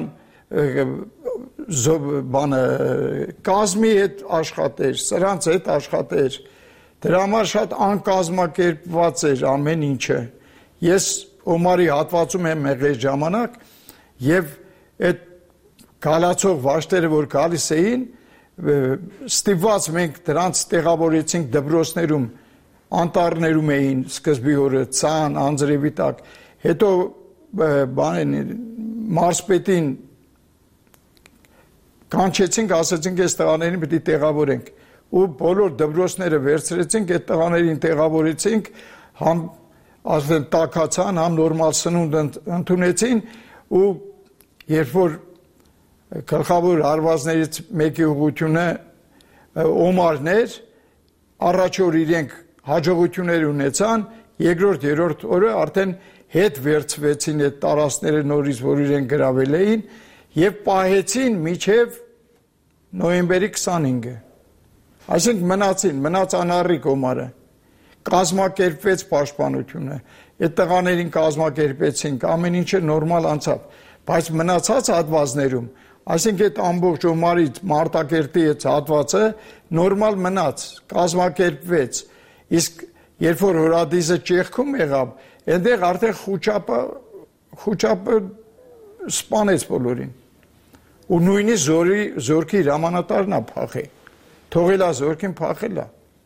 S13: բանը կազմի հետ աշխատեր, սրանց հետ աշխատեր, դրա համար շատ անկազմակերպված էր ամեն ինչը։ Ես Օմարի հատվածում եմ եղել ժամանակ եւ այդ գալացող վաշտերը, որ գալիս էին, ստիպված մենք դրանց տեղավորեցինք դպրոցներում, անտառներում էին սկզբի օրը ցան, անձրևի տակ, հետո բանին մարզպետին կանչեցինք, ասացինք այս տղաներին պետք է տեղավորենք ու բոլոր դպրոցները վերցրեցինք, այդ տղաներին տեղավորեցինք, համ ասեն տակացան, համ նորմալ սնունդ ընդունեցին ու երբ որ գլխավոր հարվածներից մեկի ուղղությունը Օմարն էր, առաջ օր իրենք հաջողություններ ունեցան, երկրորդ, երրորդ օրը արդեն հետ վերցվեցին այդ տարածքները նորից, որ իրենք գրավել էին եւ պահեցին մինչեւ նոյեմբերի քսանհինգը։ Այսինքն մնացին, մնաց անառիկ Օմարը։ Կազմակերպվեց պաշտպանությունը։ Այդ տղաներին կազմակերպեցինք, ամեն ինչը նորմալ անցավ, բայց մնացած հատվածներում, այսինքն այդ ամբողջ Օմարից Մարտակերտի այդ հատվածը նորմալ մնաց, կազմակերպվեց։ Իսկ երբ որ հորադիզը ճեղքում եղավ, այնտեղ արդեն խոճապը խոճապը սպանեց բոլորին։ Ու նույնիսկ զորի զորքի հրամանատարն է փախել։ Թողելա զորքին փախելա։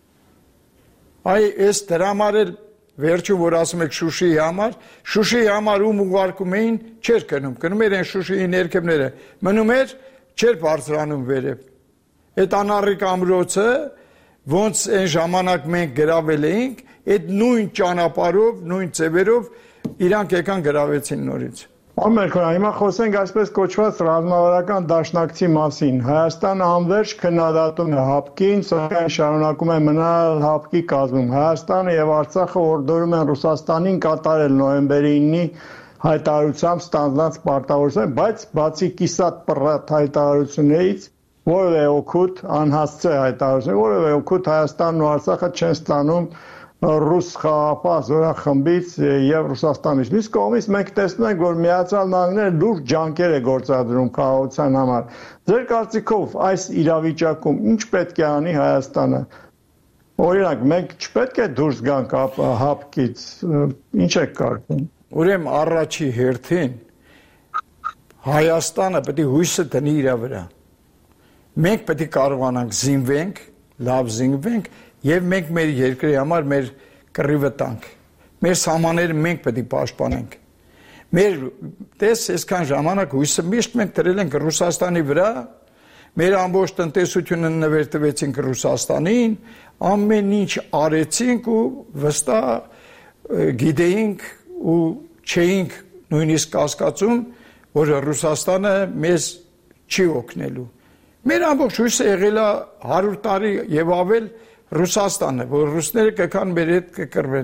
S13: Այ այս դրա համար էլ վերջում որ ասում եք Շուշիի համար, Շուշիի համար ում ուղարկում էին, չէր գնում, գնում էր այն Շուշիի ներքևները, մնում էր, չէր բարձրանում վերև։ Այդ անառիկ ամրոցը, ոնց այն ժամանակ մենք գրավել էինք, այդ նույն ճանապարհով, նույն ձևերով իրանք եկան գրավեցին նորից։
S1: Ամերիկան, հիմա խոսենք այսպես կոչված ռազմավարական դաշնակցի մասին։ Հայաստանը անվերջ քննադատում է ՀԱՊԿ-ին, սակայն շարունակում է մնալ ՀԱՊԿ-ի կազմում։ Հայաստանը եւ Արցախը օրդորում են Ռուսաստանին կատարել նոյեմբերի ինի հայտարարությամբ ստանձնած պարտավորություն, բայց բացի կիսատ պռատ հայտարարություններից որևէ օգուտ անհասցե հայտարարություն, որևէ օգուտ Հայաստանն ու Արցախը չեն ստանում ռուս խաղաղապահ զորախմբից եւ Ռուսաստանից։ Մյուս կողմից մենք տեսնում ենք, որ Միացյալ Նահանգները լուրջ ջանքեր է գործադրում խաղաղության համար։ Ձեր կարծիքով այս իրավիճակում ինչ պետք է անի Հայաստանը։ Օրինակ, մենք չպետք է դուրս գանք ՀԱՊԿ-ից, ինչ եք կարծում։
S13: Ուրեմն առաջի հերթին Հայաստանը պետք է հույսը դնի իր վրա։ Մենք պետք է կարողանանք զինվենք, լավ զինվենք եւ մենք մեր երկրի համար մեր կռիվը տանք։ Մեր սահմանները մենք պետք է պաշտպանենք։ Մեր տես այսքան ժամանակ հույսը միշտ մենք դրել ենք Ռուսաստանի վրա, մեր ամբողջ տնտեսությունը նվերտվեցինք Ռուսաստանին, ամեն ինչ արեցինք ու վստահ գիտեինք ու չէինք նույնիսկ կասկածում, որ Ռուսաստանը մեզ չի օգնելու։ Մեր ամբողջ հույսը եղել է հարյուր տարի եւ ավել Ռուսաստանը, որ ռուսները կգան մեր հետ կկռվեն։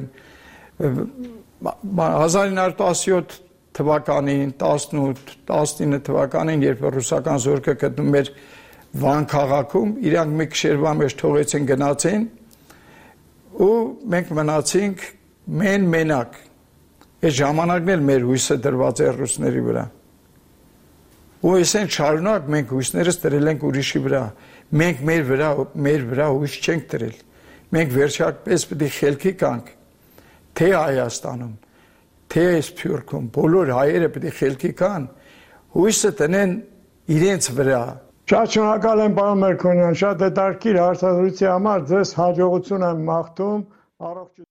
S13: հազար ինը հարյուր տասնյոթ թվականին, տասնութ, տասնինը թվականին, երբ ռուսական զորքը գտնում էր Վան քաղաքում, իրանք մի քշերվա մեջ թողեցին գնացին ու մենք մնացինք մեն մենակ։ Այս ժամանակն էլ մեր հույսը դրված է ռուսների վրա։ Ու այսեն շարունակ մենք հույսներս դրել ենք ուրիշի վրա։ Մենք մեր վրա մեր վրա հույս չենք դրել։ Մենք վերջապես պետք է խելքի կանք, թե Հայաստանում, թե Սփյուռքում, բոլոր հայերը պետք է խելքի կան, հույսը տնեն իրենց վրա։
S1: Շատ շնորհակալ եմ պարոն Մերկոնյան, շատ հետաքրքիր հարցազրույցի համար, ձեզ հաջողություն եմ մաղթում, առողջ